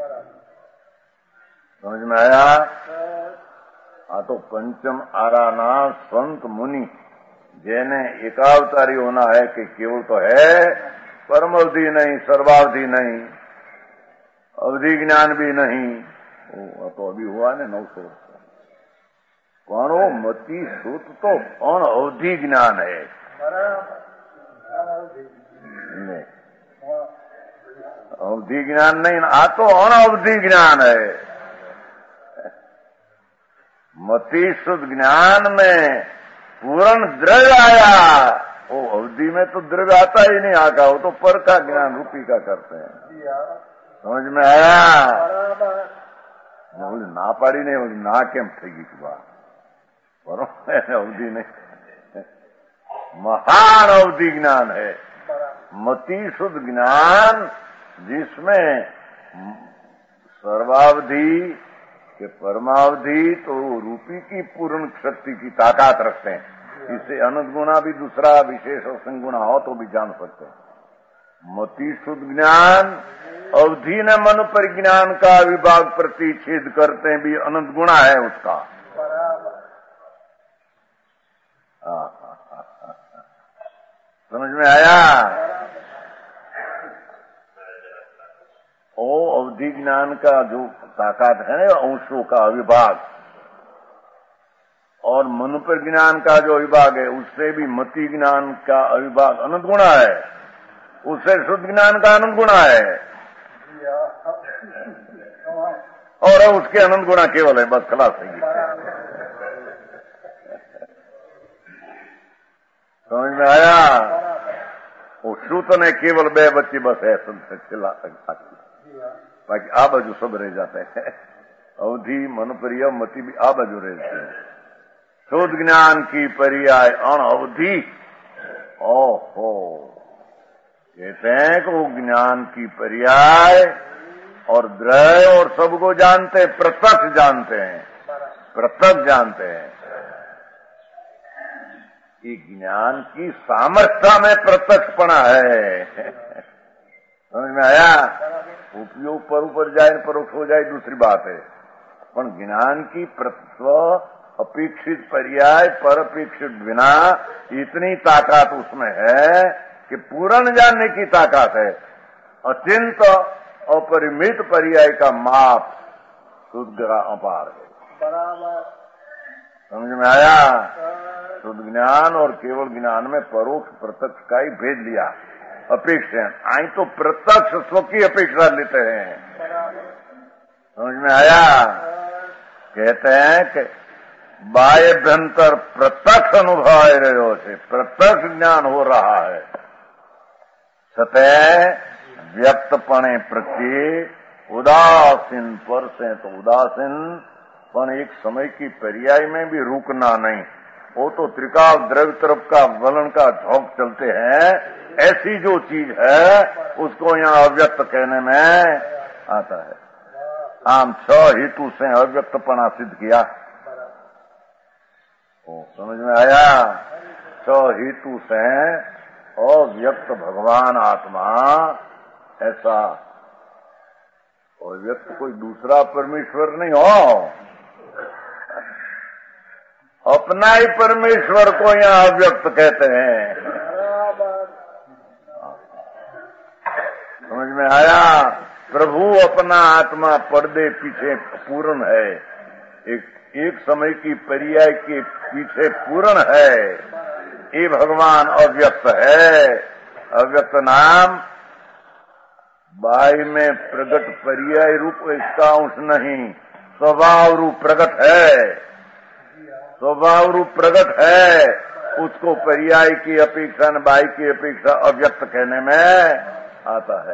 समझ में आया? आ तो पंचम आराना संत मुनि जेने एकावतारी होना है कि केवल तो है परम अवधि नहीं सर्वावधि नहीं अवधि ज्ञान भी नहीं। वो तो अभी हुआ ने नौ सौ कौन हो मति सूत तो कौन अवधि ज्ञान है। अवधि ज्ञान नहीं आ तो अनवधि ज्ञान है। मति शुद्ध ज्ञान में पूर्ण द्रव्य आया। वो अवधि में तो द्रव्य आता ही नहीं आका, वो तो पर का ज्ञान रूपी का करते हैं। समझ में आया? बोली ना पाड़ी नहीं बोली ना केम थी गई बात बरोबर अवधि नहीं महान अवधि ज्ञान है। मति शुद्ध ज्ञान जिसमें सर्वावधि कि परमावधि तो रूपी की पूर्ण शक्ति की ताकत रखते हैं। इससे अनंत गुणा भी दूसरा विशेष और संगुणा हो तो भी जान सकते हैं। मति शुद्ध ज्ञान अवधि न मन पर ज्ञान का विभाग प्रतिच्छेद करते भी अनंत गुणा है उसका। समझ में आया? ओ अवधि ज्ञान का जो ताकत है ना अंशों का विभाग और मन पर ज्ञान का जो विभाग है उससे भी मति ज्ञान का अविभाग अनंत गुणा है, उससे शुद्ध ज्ञान का अनंत गुणा है और उसके अनंत गुणा केवल है। बस खलास है। समझ में आया? वो श्रुत ने केवल बे बच्चे बस है चिल्ला बाकी आ बाजू सब रह जाते हैं। अवधि मन परिय मति भी आ बाजू रहते हैं। शुद्ध ज्ञान की पर्याय अनअवधि ओहो कहते हैं कि वो ज्ञान की पर्याय और द्रय और सबको जानते प्रत्यक्ष जानते हैं प्रत्यक्ष जानते हैं। ये ज्ञान की सामर्थ्य में प्रत्यक्षपणा है। समझ में आया? उपयोग पर ऊपर जाए परोक्ष हो जाए दूसरी बात है, पर ज्ञान की स्व अपेक्षित पर्याय पर अपेक्षित बिना इतनी ताकत उसमें है कि पूर्ण जानने की ताकत है। अत्यंत अपरिमित पर्याय का माप शुद्ध अपार है। बराबर समझ में आया? शुद्ध ज्ञान और केवल ज्ञान में परोक्ष प्रत्यक्ष का ही भेद लिया। अपेक्षा आई तो प्रत्यक्ष स्व की अपेक्षा लेते हैं। समझ में आया? कहते हैं कि बाह्यभ्यंतर प्रत्यक्ष अनुभव रहे से प्रत्यक्ष ज्ञान हो रहा है। सतह व्यक्तपणे प्रत्ये उदासीन पर से तो उदासीन पण एक समय की पर्याय में भी रुकना नहीं। वो तो त्रिकाल द्रव्य तरफ का वलन का झोंक चलते हैं। ऐसी जो चीज है उसको यहाँ अव्यक्त कहने में आता है। आम छह हेतु से अव्यक्तपना सिद्ध किया। ओ, समझ में आया? छह हेतु से अव्यक्त भगवान आत्मा ऐसा। अव्यक्त कोई दूसरा परमेश्वर नहीं हो, अपना ही परमेश्वर को यहाँ अव्यक्त कहते हैं। समझ में आया? प्रभु अपना आत्मा पर्दे पीछे पूर्ण है, एक एक समय की पर्याय के पीछे पूर्ण है। ये भगवान अव्यक्त है। अव्यक्त नाम बाई में प्रगट पर्याय रूप इसका अंश नहीं, स्वभाव रूप प्रगट है। स्वभाव रूप प्रगट है, उसको पर्याय की अपेक्षा न बाई की अपेक्षा अव्यक्त कहने में आता है।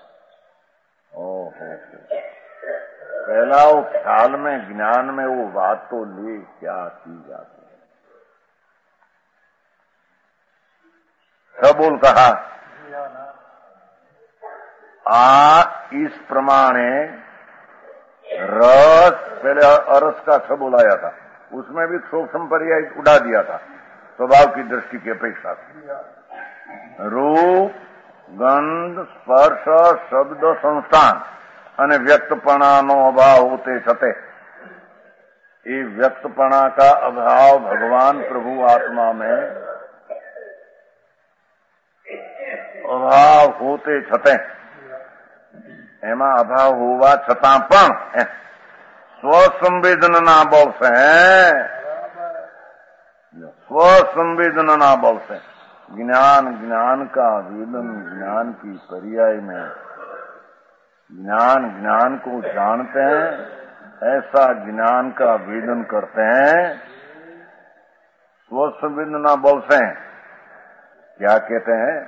ओहो, पहला वो ख्याल में ज्ञान में वो बात तो ले क्या की जाती है। सब बोल कहा आ इस प्रमाणे रस, पहले अरस का छ बोलाया था, उसमें भी सूक्ष्म पर्याय उड़ा दिया था स्वभाव की दृष्टि की अपेक्षा। रूप, गंध, स्पर्श, शब्द, संस्थान અને વ્યક્તપણાનો અભાવ હોતે છતે ये व्यक्तपणा का अभाव भगवान प्रभु आत्मा में अभाव होते छते एमा अभाव होवा छता पण स्वसंवेदना बल से स्वसंवेदना बल से ज्ञान ज्ञान का वेदन ज्ञान की पर्याय में ज्ञान ज्ञान को जानते हैं, ऐसा ज्ञान का वेदन करते हैं स्वसंवेदना बल से। क्या कहते हैं?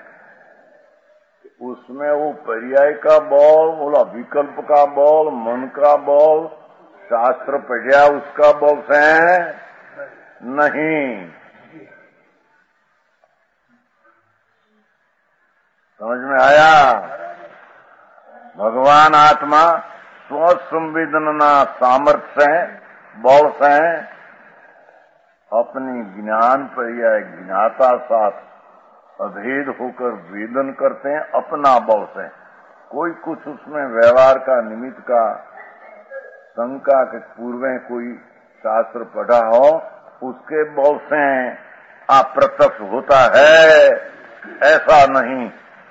उसमें वो पर्याय का बल, बोला विकल्प का बल, मन का बल, शास्त्र पढ़िया उसका बल से नहीं। समझ में आया? भगवान आत्मा स्वसंवेदना सामर्थ्य से बल से अपनी ज्ञान पर्याय ज्ञाता साथ अभेद होकर वेदन करते हैं अपना बल से। कोई कुछ उसमें व्यवहार का निमित्त का शंका के पूर्व कोई शास्त्र पढ़ा हो उसके बल से अप्रत्यक्ष होता है, ऐसा नहीं।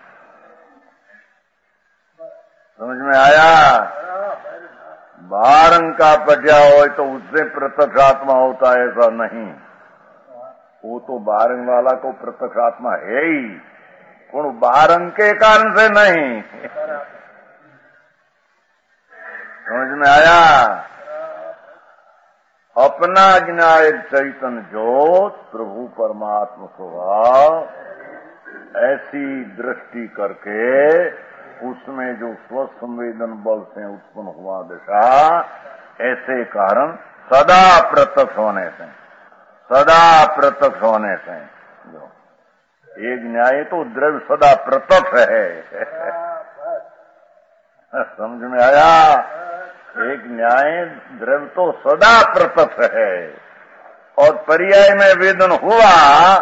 समझ में आया? बारंग का पढ़ा हो तो उससे प्रत्यक्ष आत्मा होता है, ऐसा नहीं। वो तो बारंग वाला को प्रत्यक्ष आत्मा है ही, कौन बारंग के कारण से नहीं। समझ में आया? अपना ज्ञाय चैतन्य ज्योत प्रभु परमात्मा स्वभाव ऐसी दृष्टि करके उसमें जो स्वसंवेदन बल से उत्पन्न हुआ दशा, ऐसे कारण सदा प्रत्यक्ष होने से सदा प्रत्यक्ष होने से जो एक न्याय तो द्रव्य सदा प्रत्यक्ष है। समझ में आया? एक न्याय द्रव्य तो सदा प्रत्यक्ष है और पर्याय में वेदन हुआ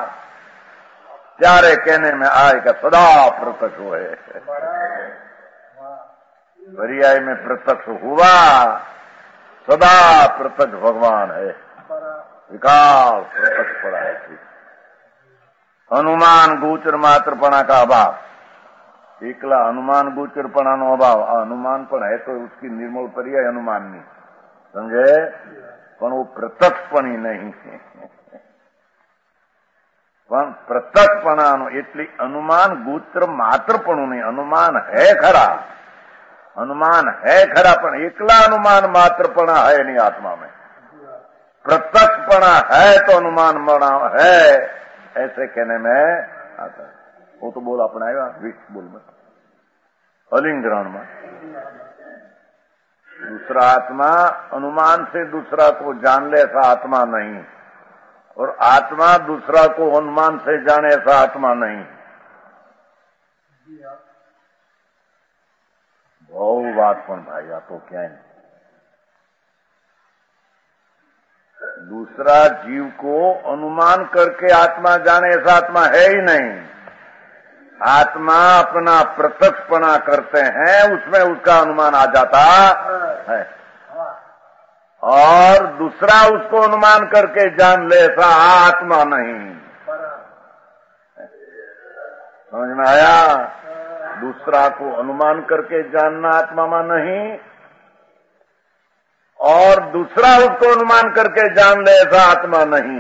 चारे कहने में आएगा सदा प्रत्यक्ष हुए। पर्याय में प्रत्यक्ष हुआ सदा प्रत्यक्ष भगवान है, विकास प्रत्यक्ष पड़ा है। अनुमान गोचर का अभाव, एकला अनुमान गोचरपणा नो अभाव। अनुमान पण है तो उसकी निर्मल पर्याय अनुमान नहीं, समझे? पण वो प्रत्यक्षपणी नहीं है। पण प्रत्यक्षपणानो एटली अनुमान गोचर मात्रपणું नहीं, अनुमान है खरा, अनुमान है खरा, पण एकला अनुमान मात्रपणा है नहीं आत्मा में। प्रत्यक्षपणा है तो अनुमान मणा है, ऐसे कहने में आता है। वो तो बोल अपनाएगा विष बोल में, अलिंग ग्रहण में। दूसरा आत्मा अनुमान से दूसरा को जान ले ऐसा आत्मा नहीं, और आत्मा दूसरा को अनुमान से जाने ऐसा आत्मा नहीं। बहु बात कौन भाई, आप तो क्या है। दूसरा जीव को अनुमान करके आत्मा जाने ऐसा आत्मा है ही नहीं। आत्मा अपना प्रत्यक्षपना करते हैं, उसमें उसका अनुमान आ जाता है, और दूसरा उसको अनुमान करके जान ले ऐसा आत्मा नहीं। समझ में आया? दूसरा को अनुमान करके जानना आत्मा में नहीं, और दूसरा उसको अनुमान करके जान ले ऐसा आत्मा नहीं।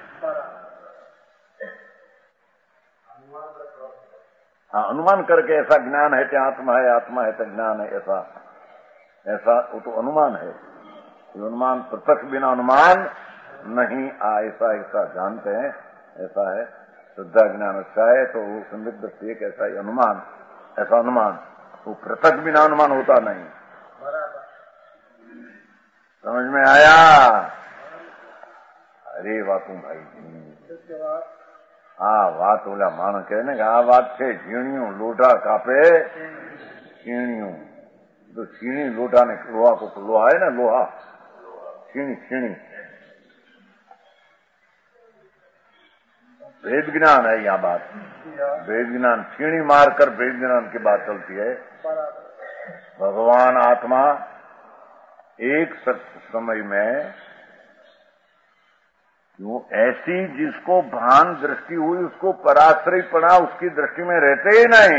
हाँ, अनुमान करके ऐसा ज्ञान है कि आत्मा है, आत्मा है तो ज्ञान है, ऐसा ऐसा वो तो अनुमान है। ये अनुमान प्रत्यक्ष बिना अनुमान नहीं, ऐसा ऐसा जानते हैं, ऐसा है। श्रद्धा ज्ञान अच्छा है तो वो संदिग्ध दृष्टि एक ऐसा ही अनुमान, ऐसा अनुमान वो प्रत्यक्ष बिना अनुमान होता नहीं। समझ में आया? अरे वातू भाई, આ વાત ઓલા માણસ કહે ને કે આ વાત છે ઝીણિયું લોઢા કાપે છીણિયું, તો છીણી લોઢા ને લોहा को लोहा है ना, लोहा छीणी छीणी भेद ज्ञान है यहाँ बात। भेद ज्ञान छीणी मारकर भेद ज्ञान की बात चलती है। भगवान आत्मा एक समय में वो ऐसी जिसको भान दृष्टि हुई उसको पराश्रय पड़ा, उसकी दृष्टि में रहते ही नहीं।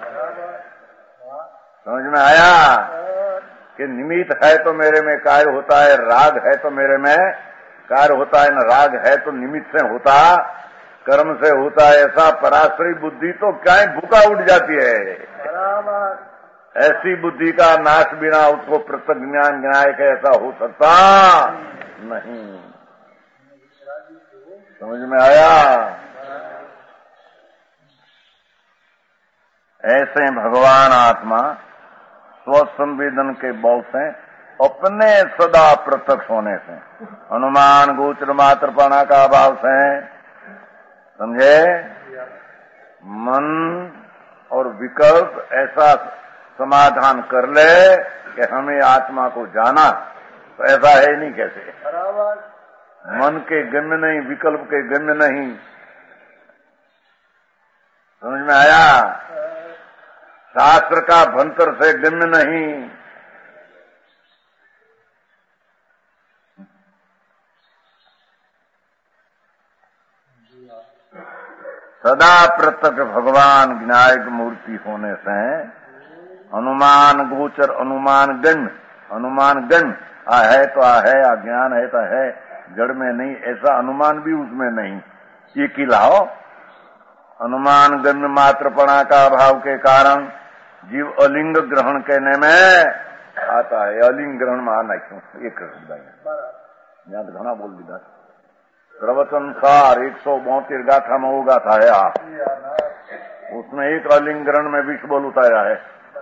समझ में आया कि निमित्त है तो मेरे में कार्य होता है, राग है तो मेरे में कार्य होता है, न राग है तो निमित्त से होता, कर्म से होता है। ऐसा पराश्रय बुद्धि तो क्या भूखा उठ जाती है। ऐसी बुद्धि का नाश बिना उसको प्रत्यक्ष ज्ञान ज्ञाय के ऐसा हो सकता नहीं। समझ में आया? ऐसे भगवान आत्मा स्वसंवेदन के बल से अपने सदा प्रत्यक्ष होने से, अनुमान गोचर मात्रपणा का अभाव से, समझे, मन और विकल्प ऐसा समाधान कर ले कि हमें आत्मा को जाना, तो ऐसा है नहीं। कैसे? मन के गम्य नहीं, विकल्प के गम्य नहीं। समझ में आया? शास्त्र का भंतर से गम्य नहीं। सदा प्रत्यक्ष भगवान विनायक मूर्ति होने से अनुमान गोचर, अनुमान गण्य, अनुमान गण्य, आ है तो आ है, अज्ञान है तो है, जड़ में नहीं, ऐसा अनुमान भी उसमें नहीं। ये कि लाओ अनुमान गण्य मात्रपणा का अभाव के कारण जीव अलिंग ग्रहण कहने में आता है। अलिंग ग्रहण में आना क्यों? एक यहाँ तो घना बोल दिया। प्रवचन सार एक सौ बहत्तर गाथा में वो गाथा है, आप उसमें एक अलिंग ग्रहण में विष बोल उतारा है।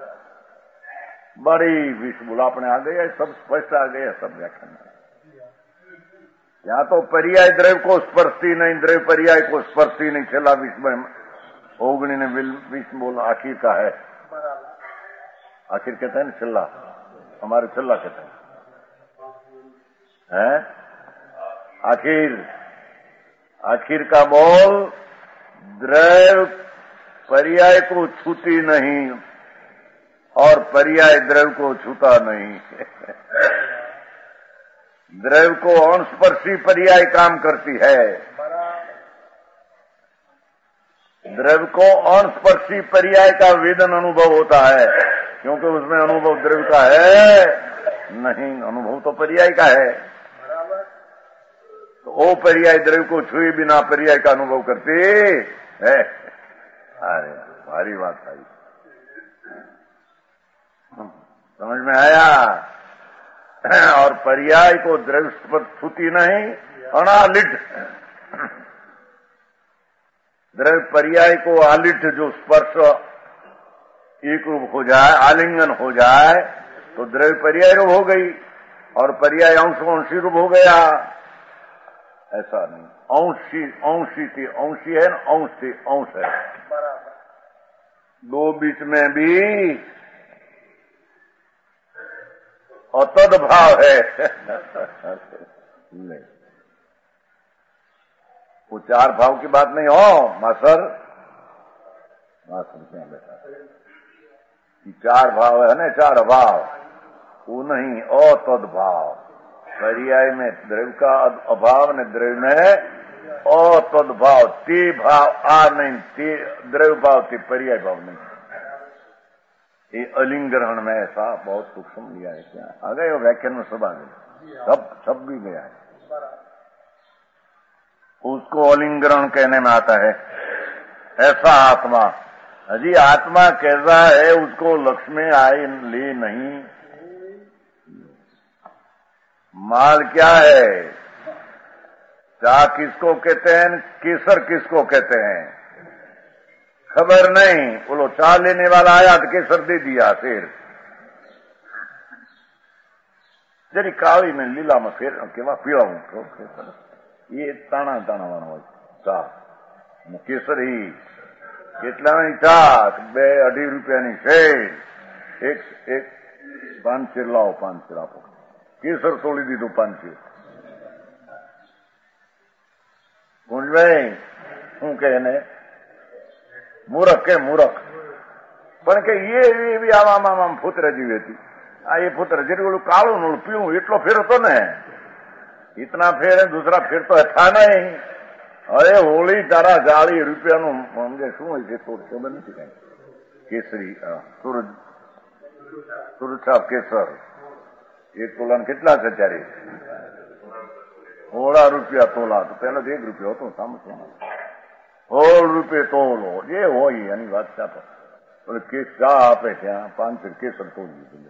बड़ी विष बोल अपने आ गए, सब स्पष्ट आ गए, सब व्याख्यान। या तो पर्याय द्रव्य को स्पर्शती नहीं, द्रव्य पर्याय को स्पर्शती नहीं। छेला विष में ओगणी ने विष बोल आखिर का है। आखिर कहते हैं ना, छेला, हमारे छेला कहते हैं है? आखिर, आखिर का बोल द्रव्य पर्याय को छूती नहीं और पर्याय द्रव्य को छूता नहीं। द्रव्य को अंशस्पर्शी पर्याय काम करती है, द्रव्य को अंशस्पर्शी पर्याय का वेदन अनुभव होता है, क्योंकि उसमें अनुभव द्रव्य का है नहीं, अनुभव तो पर्याय का है। तो वो पर्याय द्रव्य को छुए बिना पर्याय का अनुभव करती है। अरे भारी बात आई, समझ में आया? और पर्याय को द्रव्य पर छूती नहीं, अनालिट द्रव्य पर्याय को आलिठ जो स्पर्श एक रूप हो जाए, आलिंगन हो जाए तो द्रव्य पर्याय रूप हो गई और पर्याय अंश अंशी रूप हो गया। ऐसा नहीं, अंशी अंशी थी अंशी है ना, अंश थी अंश है, दो बीच में भी अतद भाव है। नहीं, वो चार भाव की बात नहीं हो मास्टर, मास्टर क्या बेटा, चार भाव है ना, चार भाव, वो नहीं, अतद भाव। पर्याय में द्रव्य का अभाव ने द्रव्य में अतद भाव, ते भाव आ नहीं, ते द्रव्य भाव ते पर्याय भाव नहीं। ये अलिंग ग्रहण में ऐसा बहुत सूक्ष्म लिया है। क्या आ गए वो व्याख्यान में सब आ गए, सब सब भी गया है। उसको अलिंग ग्रहण कहने में आता है। ऐसा आत्मा, अजी आत्मा कैसा है उसको लक्ष्मी आए ले नहीं। माल क्या है, चाह किसको कहते हैं, केसर किसको कहते हैं, खबर नहीं। बोलो चाह लेने वाला आया तो केसर दे दिया, फिर जरी काली में लीला में फिर केवा पीड़ा तो ये ताना ताना वाला चाह केसर ही કેટલાની ચા બે અઢી રૂપિયાની છે, એક એક પાંચ શેર લાવો, પાંચ શેર આપો, કેસર તોડી દીધું પાંચ શેર. ગુંજભાઈ શું કે એને મૂરખ કે મૂરખ, પણ કે એ એવી આમ આમ આમ ફૂતરા જેવી હતી. આ એ ફૂતરા જેટલું ઓલું કાળું ને ઓલું પીળું એટલો ફેર હતો ને, ઇતના ફેર દૂસરા ફેર તો હતા નહીં. અરે હોળી તારા જાળી રૂપિયાનું સમજે શું હોય છે, થોડું ખબર નથી કઈ. કેસરી સુરજ સુરજ સાહેબ કેસર એક તોલા કેટલા છે ત્યારે, હોળા રૂપિયા તોલા. તો પેલા તો એક રૂપિયો હતો સામું, હોળ રૂપિયે તોલો જે હોય એની વાત ચાપે. કેસ ચા આપે ત્યાં પાંચ કેસર તોડી દીધું.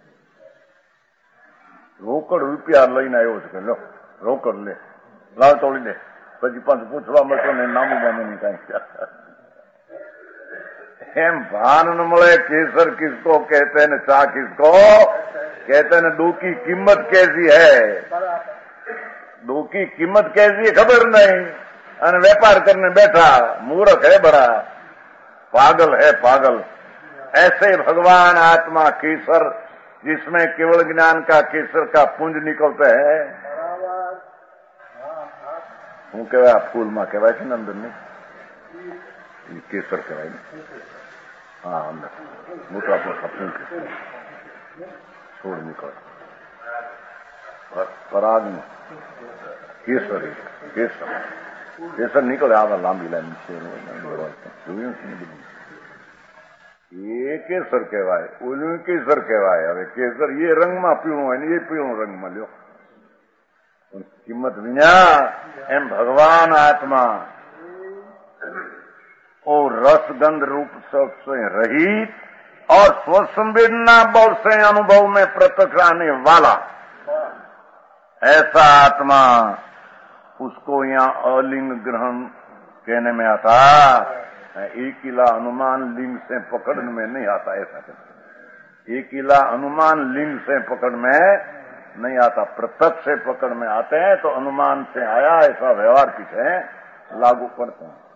રોકડ રૂપિયા લઈને આવ્યો છે કે લો રોકડ લે, લાવ તોડી દે. પછી પાછું પૂછવા મળતો ને નામું બામું ની કઈ એમ ભાન ન મળે. केसर किसको कहते हैं, चाह किसको कहते हैं, दो की कीमत कैसी है, दो की कीमत कैसी है खबर नहीं, और व्यापार करने बैठा. मूर्ख है बड़ा, पागल है पागल. ऐसे भगवान आत्मा केसर, जिसमें केवल ज्ञान का केसर का पुंज निकलता है. હું કહેવાય ફૂલમાં કહેવાય છે ને અંદર ને કેસર કહેવાય ને, હા અંદર મોટા મોટા ફૂલ છોડ નીકળે પરાગ નું કેસર, કેસર કેસર નીકળે આવા લાંબી લાંબી છે, જોયું છે ને બધું. એ કેસર કહેવાય, ઓલું કેસર કહેવાય. હવે કેસર એ રંગમાં પીળું હોય ને એ પીળું રંગમાં લ્યો, કિંમત વિના. એમ ભગવાन आत्मा और रस गंध रूप सब से रहित और स्वसंवेदना बल से अनुभव में प्रत्यक्ष आने वाला ऐसा आत्मा, उसको यहाँ अलिंग ग्रहण कहने में आता. एक किला अनुमान लिंग से पकड़ में नहीं आता. ऐसा कहते, एक किला अनुमान लिंग से पकड़ में नहीं आता, प्रत्यक्ष से पकड़ में आते हैं. तो अनुमान से आया ऐसा व्यवहार पीछे लागू करते हैं.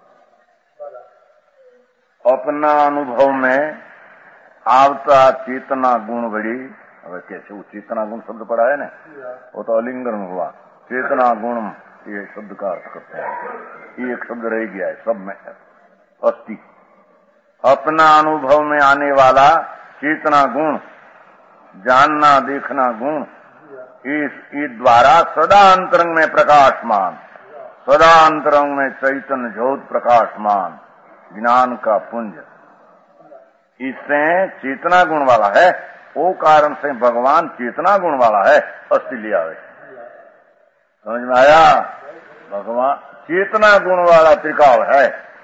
अपना अनुभव में आवता चेतना गुण घड़ी. હવે कैसे वो चेतना गुण शब्द पड़ा है ना, वो तो अलिंगन हुआ. चेतना गुण ये शब्द का अर्थ करते हैं, ये एक शब्द रह गया है सब में अस्थि. अपना अनुभव में आने वाला चेतना गुण, जानना देखना गुण, इस द्वारा सदा अंतरंग में प्रकाशमान, सदा अंतरंग में चैतन्य ज्योत प्रकाशमान ज्ञान का पुंज, इससे चेतना गुण वाला है. वो कारण से भगवान चेतना गुण वाला है. अस्थि लिया है, समझ में आया. भगवान चेतना गुण वाला त्रिकाल है.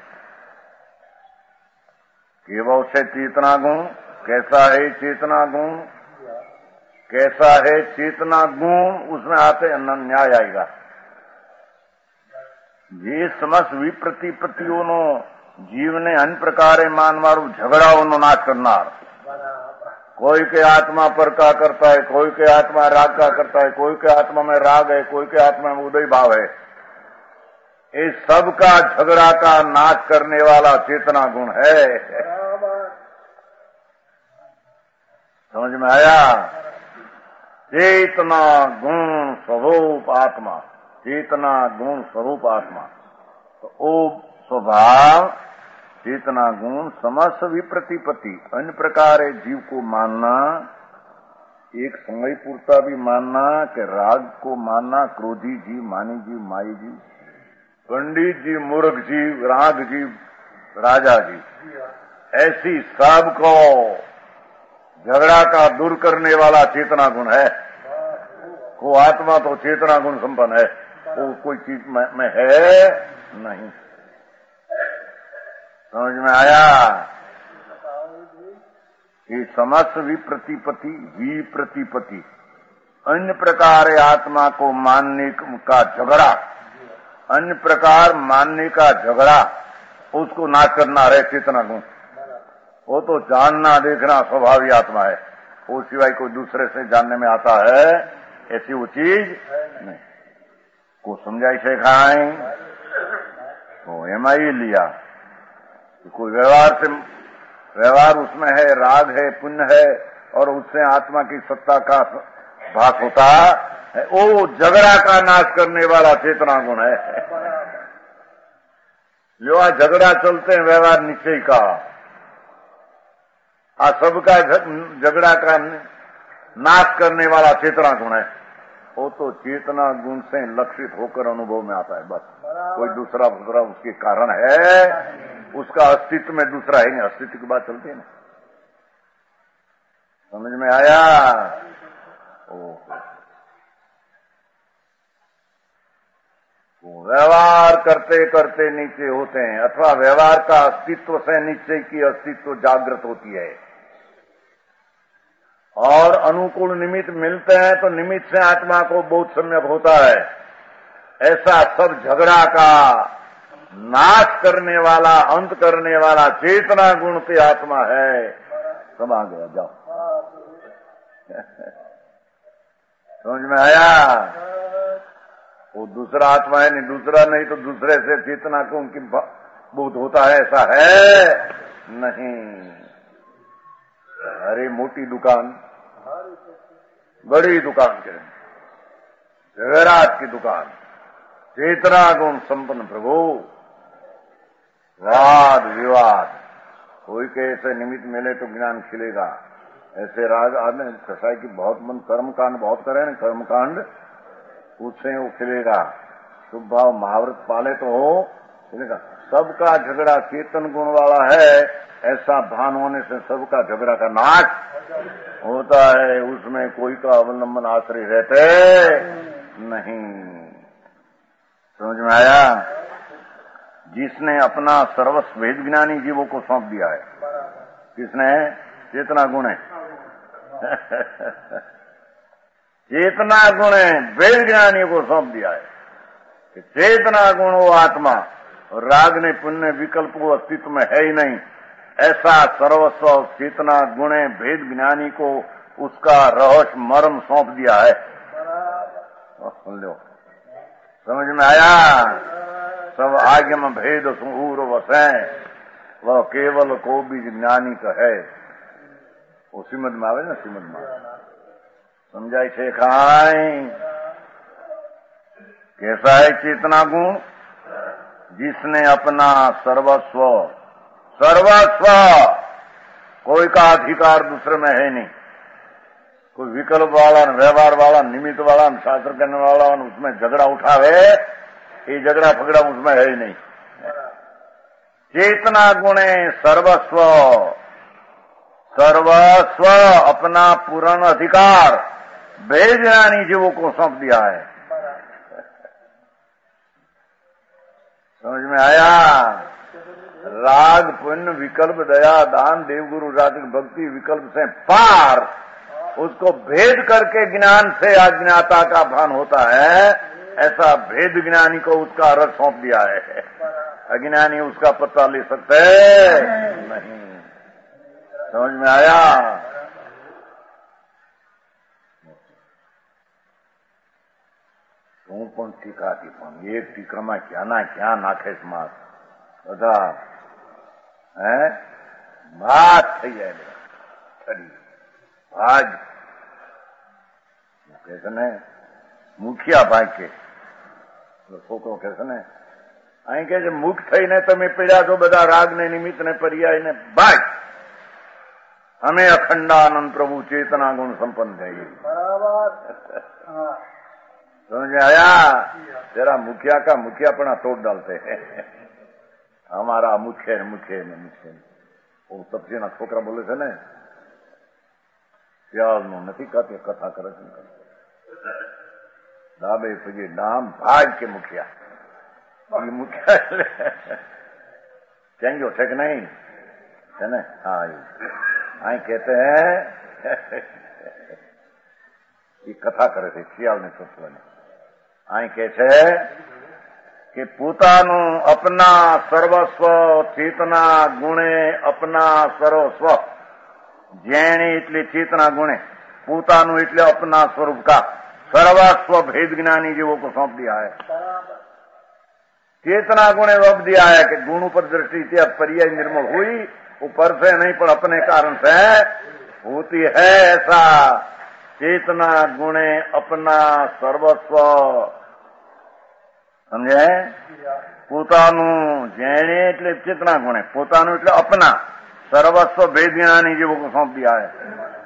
केवल से चेतना गुण कैसा है, चेतना गुण कैसा है, चेतना गुण उसमें आते न्याय आएगा. જે સમસ્ત વિપ્રતિપત્તિઓનો जीव ने अन्य प्रकारे मानवारू झगड़ाओं नाश करनार। कोई के आत्मा पर का करता है, कोई के आत्मा राग का करता है, कोई के आत्मा में राग है, कोई के आत्मा में उदय भाव है। इस सब का झगड़ा का नाश करने वाला चेतना गुण है। समझ में आया? चेतना गुण स्वरूप आत्मा, चेतना गुण स्वरूप आत्मा। तो वो स्वभाव चेतना गुण समस्त विप्रतिपत्ति अन्य प्रकार जीव को मानना, एक संगई पूर्ता भी मानना कि राग को मानना, क्रोधी जीव, मानी जीव, माई जीव, पंडित जी, मूर्ख जीव, राग जीव, राजा जी, ऐसी सबको झगड़ा का दूर करने वाला चेतना गुण है। वो आत्मा तो चेतना गुण संपन्न है, वो कोई चीज में, में है नहीं। समझ में आया? ये समस्त विप्रतिपत्ति, विप्रतिपत्ति अन्य प्रकार आत्मा को मानने का झगड़ा, अन्य प्रकार मानने का झगड़ा, उसको नाश करना रहे चेतना गुण। वो तो जानना देखना स्वभावी आत्मा है, वो सिवाय कोई दूसरे से जानने में आता है ऐसी वो चीज नहीं। को समझाई शेखाएं तो एम आई लिया, कोई व्यवहार से व्यवहार उसमें है, राग है, पुण्य है, और उससे आत्मा की सत्ता का भाग होता है, वो झगड़ा का नाश करने वाला चेतना गुण है। जो आज झगड़ा चलते हैं व्यवहार निश्चय का, आ सबका झगड़ा का नाश करने वाला चेतना गुण है। वो तो चेतना गुण से लक्षित होकर अनुभव में आता है, बस कोई दूसरा दूसरा उसके कारण है, उसका अस्तित्व में दूसरा है नहीं। अस्तित्व की बात चलती है ना, समझ में आया? व्यवहार करते करते नीचे होते हैं, अथवा व्यवहार का अस्तित्व से निश्चय की अस्तित्व जागृत होती है, और अनुकूल निमित्त मिलते हैं तो निमित्त से आत्मा को बहुत सम्यक होता है। ऐसा सब झगड़ा का नाश करने वाला, अंत करने वाला चेतना गुण की आत्मा है। सब आ गया, जाओ। समझ में आया? वो दूसरा आत्मा है नहीं, दूसरा नहीं तो दूसरे से चेतना को उनकी बोध होता है, ऐसा है नहीं। अरे मोटी दुकान, बड़ी दुकान के जवेरात की दुकान, चेतना गुण संपन्न प्रभु, वाद विवाद, कोई के ऐसे निमित्त मिले तो ज्ञान खिलेगा। ऐसे राग आदमी कसाई की बहुत मन कर्मकांड बहुत करे ना, कर्मकांड उससे वो खिलेगा। शुभ भाव महाव्रत पाले तो हो खिलेगा। सबका झगड़ा चेतन गुण वाला है, ऐसा भान होने से सबका झगड़ा का नाश होता है। उसमें कोई का अवलंबन आश्रय रहते नहीं। समझ में आया? जिसने अपना सर्वस्व वेद ज्ञानी जीवों को सौंप दिया है, किसने? चेतना गुण है। चेतना गुण है, वेद ज्ञानी को सौंप दिया है। चेतना गुण वो आत्मा, और राग ने पुण्य विकल्प को अस्तित्व में है ही नहीं। ऐसा सर्वस्व चेतना गुणे भेद ज्ञानी को उसका रहस्य मर्म सौंप दिया है। सुन लो, समझ में आया? सब आगम भेद सूर वसें, वह केवल को भी ज्ञानी का है। वो श्रीमद में आवे ना, श्रीमद में समझाई शेखाएं। कैसा है चेतना गुण? जिसने अपना सर्वस्व, सर्वस्व कोई का अधिकार दूसरे में है नहीं। कोई विकल्प वाला, व्यवहार वाला, निमित्त वाला, शास्त्र करने वाला उसमें झगड़ा उठावे, ये झगड़ा फगड़ा उसमें है ही नहीं। चेतना गुणे सर्वस्व, सर्वस्व अपना पूर्ण अधिकार वेद ज्ञानी जीवों को सौंप दिया है। समझ में आया? राग पुण्य विकल्प दया दान देवगुरु राधिक भक्ति विकल्प से पार उसको भेद करके ज्ञान से अज्ञाता का भान होता है। ऐसा भेद ज्ञानी को उसका रस सौंप दिया है। अज्ञानी उसका पता ले सकते नहीं। समझ में आया? હું પણ ટીકાથી પણ એક ટીકામાં ક્યાં ના ક્યાં નાખે માસ બધા હે ભાત થઈ જાય ખરી ભાજ કે છે ને મુખિયા ભાગે છોકરો કે છે ને અહીં કે છે મુખ થઈને તમે પીડ્યા છો બધા રાગને નિમિત્તને પર્યાયને ભાગ અમે અખંડાનંદ પ્રભુ ચેतना गुण संपन्न चाहिए। समझ आया? तेरा मुखिया का मुखियापना तोड़ डालते हैं। हमारा मुख्य है मुख्य है मुख्य वो सबसे ना छोकरा बोले थे ने प्यार नो नहीं कहते कथा करे दाबे पगे नाम भाग के मुखिया ये मुखिया चेंगो ठेक नहीं है ना? हाँ आई कहते हैं ये कथा करे थे शियाल ने सोचवा ने आई कहे छे कि પોતાનું अपना सर्वस्व चेतना गुणे अपना सर्वस्व જેણે એટલે ચેतना गुणे પોતાનું એટલે अपना स्वरूप का सर्वस्व भेद ज्ञानी जीवों को सौंप दिया है। चेतना गुणे सौंप दिया है कि गुण पर दृष्टि से पर्याय निर्मल हुई ऊपर से नहीं पर अपने कारण से होती है। ऐसा चेतना गुणे अपना सर्वस्व समझे? પોતાનું જેણે એટલે ચેतना गुणे પોતાનું એટલે अपना सर्वस्व भेद ज्ञानी जीवों को सौंप दिया है।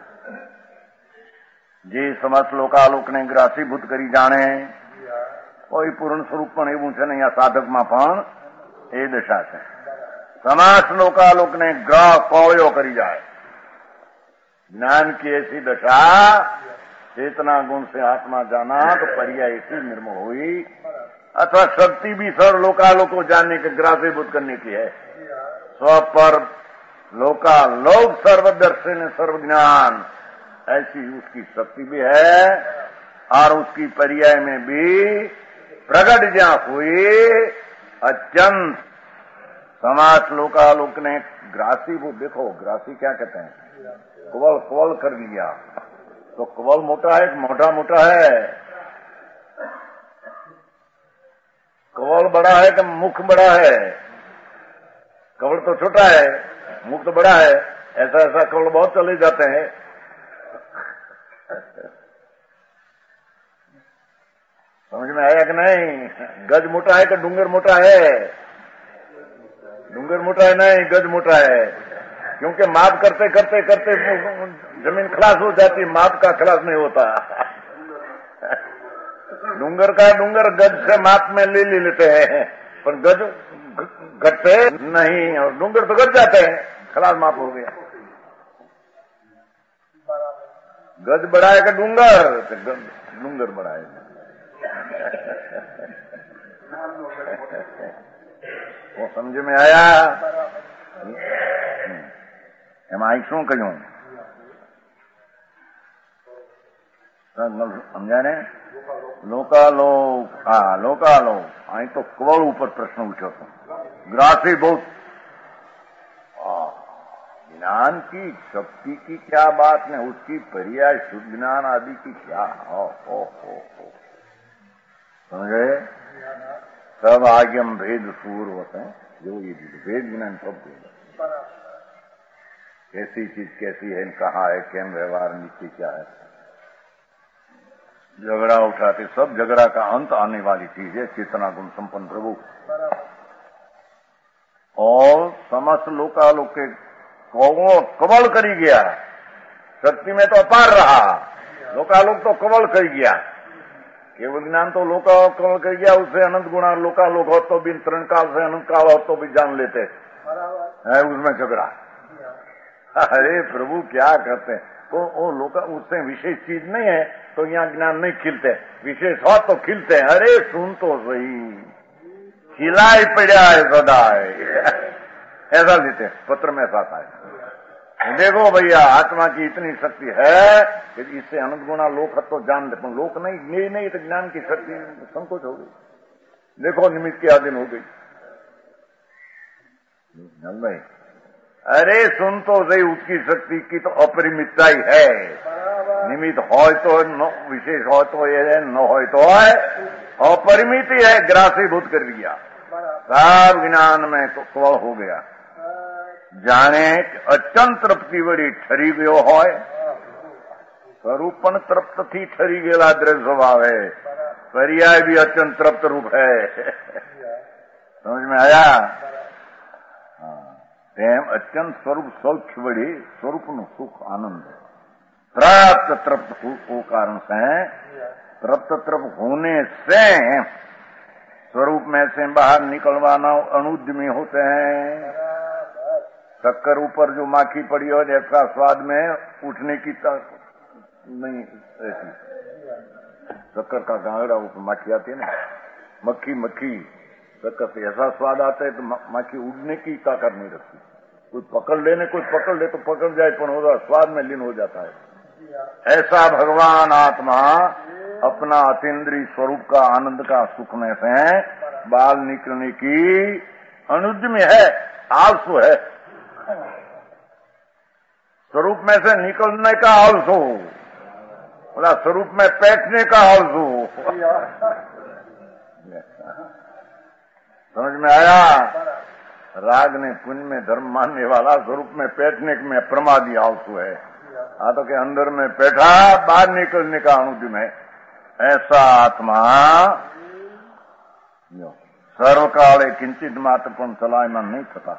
જે સમસ્ત લોકાલોક ને ગ્રાસીભૂત કરી જાણે કોઈ પૂર્ણ સ્વરૂપ પણ એવું છે ને અહીંયા સાધકમાં પણ એ દશા છે। समस्त लोकालोक ने ग्रह कोयो करी जाए ज्ञान की ऐसी दशा चेतना गुण से आत्मा जाना तो पर्याय ऐसी निर्मल हुई अथवा शक्ति भी सर्व लोकालोक को जानने के ग्रासीभूत करने की है। स्व पर लोकालोक सर्वदर्शन सर्व ज्ञान ऐसी उसकी शक्ति भी है और उसकी पर्याय में भी प्रकट जहां हुई अत्यंत समाज लोकालोक ने ग्रासी वो देखो ग्रासी क्या कहते हैं कवल कवल कर लिया तो कवल मोटा है मोटा मोटा है कवल बड़ा है कि मुख बड़ा है? कवल तो छोटा है मुख तो बड़ा है। ऐसा ऐसा कवल बहुत चले जाते हैं। समझ में आया कि नहीं? गज मोटा है कि डूंगर मोटा है? डूंगर मोटा है नहीं गज मोटा है क्योंकि माप करते करते करते जमीन खलास हो जाती माप का खलास नहीं होता। डूंगर का डूंगर गज से माप में ले ले लेते हैं पर गज घटते नहीं और डूंगर तो घट जाते हैं खलास माप हो गया। गज बड़ा है कि डूंगर? डूंगर बड़ा है। वो समझ में आया? એમાં અહીં શું કહ્યું સમજ્યા ને? લોકાલોક હા લોકાલોક અહીં તો કવળ ઉપર પ્રશ્ન ઉઠ્યો હતો। ग्रासी बहुत ज्ञान की शक्ति की क्या बात ने उसकी पर्याय शुद्ध ज्ञान आदि की क्या हो हो हो हो समझे? सब आज्ञम भेद सूर होते हैं जो ये भेद ज्ञान सब कैसी चीज कैसी है कहाँ है कैम व्यवहार नीति क्या है झगड़ा उठाते सब झगड़ा का अंत आने वाली चीज है चेतना गुण संपन्न प्रभु। और समस्त लोकालोक के कवल करी गया शक्ति में तो अपार रहा लोकालोक तो कवल करी गया केवल ज्ञान तो लोका कवल कर गया उससे अनंत गुणा लोकालोक हो तो भी तरण काल से अनंत काल हो तो भी जान लेते है उसमें झगड़ा। अरे प्रभु क्या करते हैं तो वो लोका उससे विशेष चीज नहीं है तो यहाँ ज्ञान नहीं खिलते विशेष हो तो खिलते हैं। अरे सुन तो सही खिलाई पड़ा है सदा है ऐसा लेते पत्र में ऐसा था। देखो भैया आत्मा की इतनी शक्ति है कि इससे अनंत गुणा लोक तो जान ले पर लोक नहीं नहीं नहीं तो ज्ञान की शक्ति संकोच हो गई। देखो निमित्त के अधीन हो गई समझ भाई? अरे सुन तो सही, उसकी शक्ति की तो अपरिमितता ही है। निमित्त हो तो विशेष हो तो ये, न हो तो है, अपरिमित ही है, ग्रासीभूत कर लिया, सब ज्ञान में तो कवल हो गया। जाने अत्यंत तृप्ति बड़ी ठरी गयो हो, स्वरूप पण तृप्त थी ठरी गेला द्रव्य स्वभाव है, पर्याय भी अत्यंत तृप्त रूप है। समझ में आया? તેમ અત્યંત સ્વરૂપ સૌખ્ય વળી સ્વરૂપનું સુખ આનંદ તૃપ્ત તૃપ્ત को कारण से तृप्त तृप्त होने से स्वरूप में से बाहर निकलवाना अनुद्यमी होते हैं। शक्कर ऊपर जो माखी पड़ी हो ऐसा स्वाद में उठने की नहीं ऐसी शक्कर का गांगड़ा ऊपर माखी आती है ना, मक्खी मक्खी शक्कर से ऐसा स्वाद आता है तो माखी उड़ने की ताकत नहीं रखती। कोई पकड़ लेने कोई पकड़ ले तो पकड़ जाए पर होगा स्वाद में लीन हो जाता है। ऐसा भगवान आत्मा अपना अतीन्द्रिय स्वरूप का आनंद का सुख में से बाल निकलने की अनुद्यमी है, आलसू है। स्वरूप में से निकलने का आलसू, बोला स्वरूप में बैठने का आलसू। समझ में आया? राग ने पुण्य में धर्म मानने वाला स्वरूप में बैठने में प्रमादी आलसू है। हाँ तो के अंदर में बैठा बाहर निकलने का अनुद्यम है। ऐसा आत्मा सर्वकाले किंचित मात्र पण चलायमान नहीं थता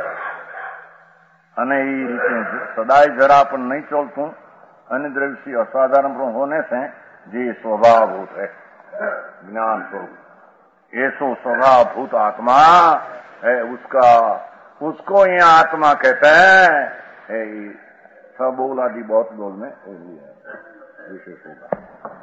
અને એ રીતે સદાય જરા પણ નહીં ચાલતું અને દ્રવ્ય અસાધારણ પણ હોने से જે स्वभावभूत है ज्ञान स्वरूप, ऐसो स्वभावभूत आत्मा है उसका, उसको यहाँ आत्मा कहते हैं। सब बोला दी बहुत बोल में विशेष होगा।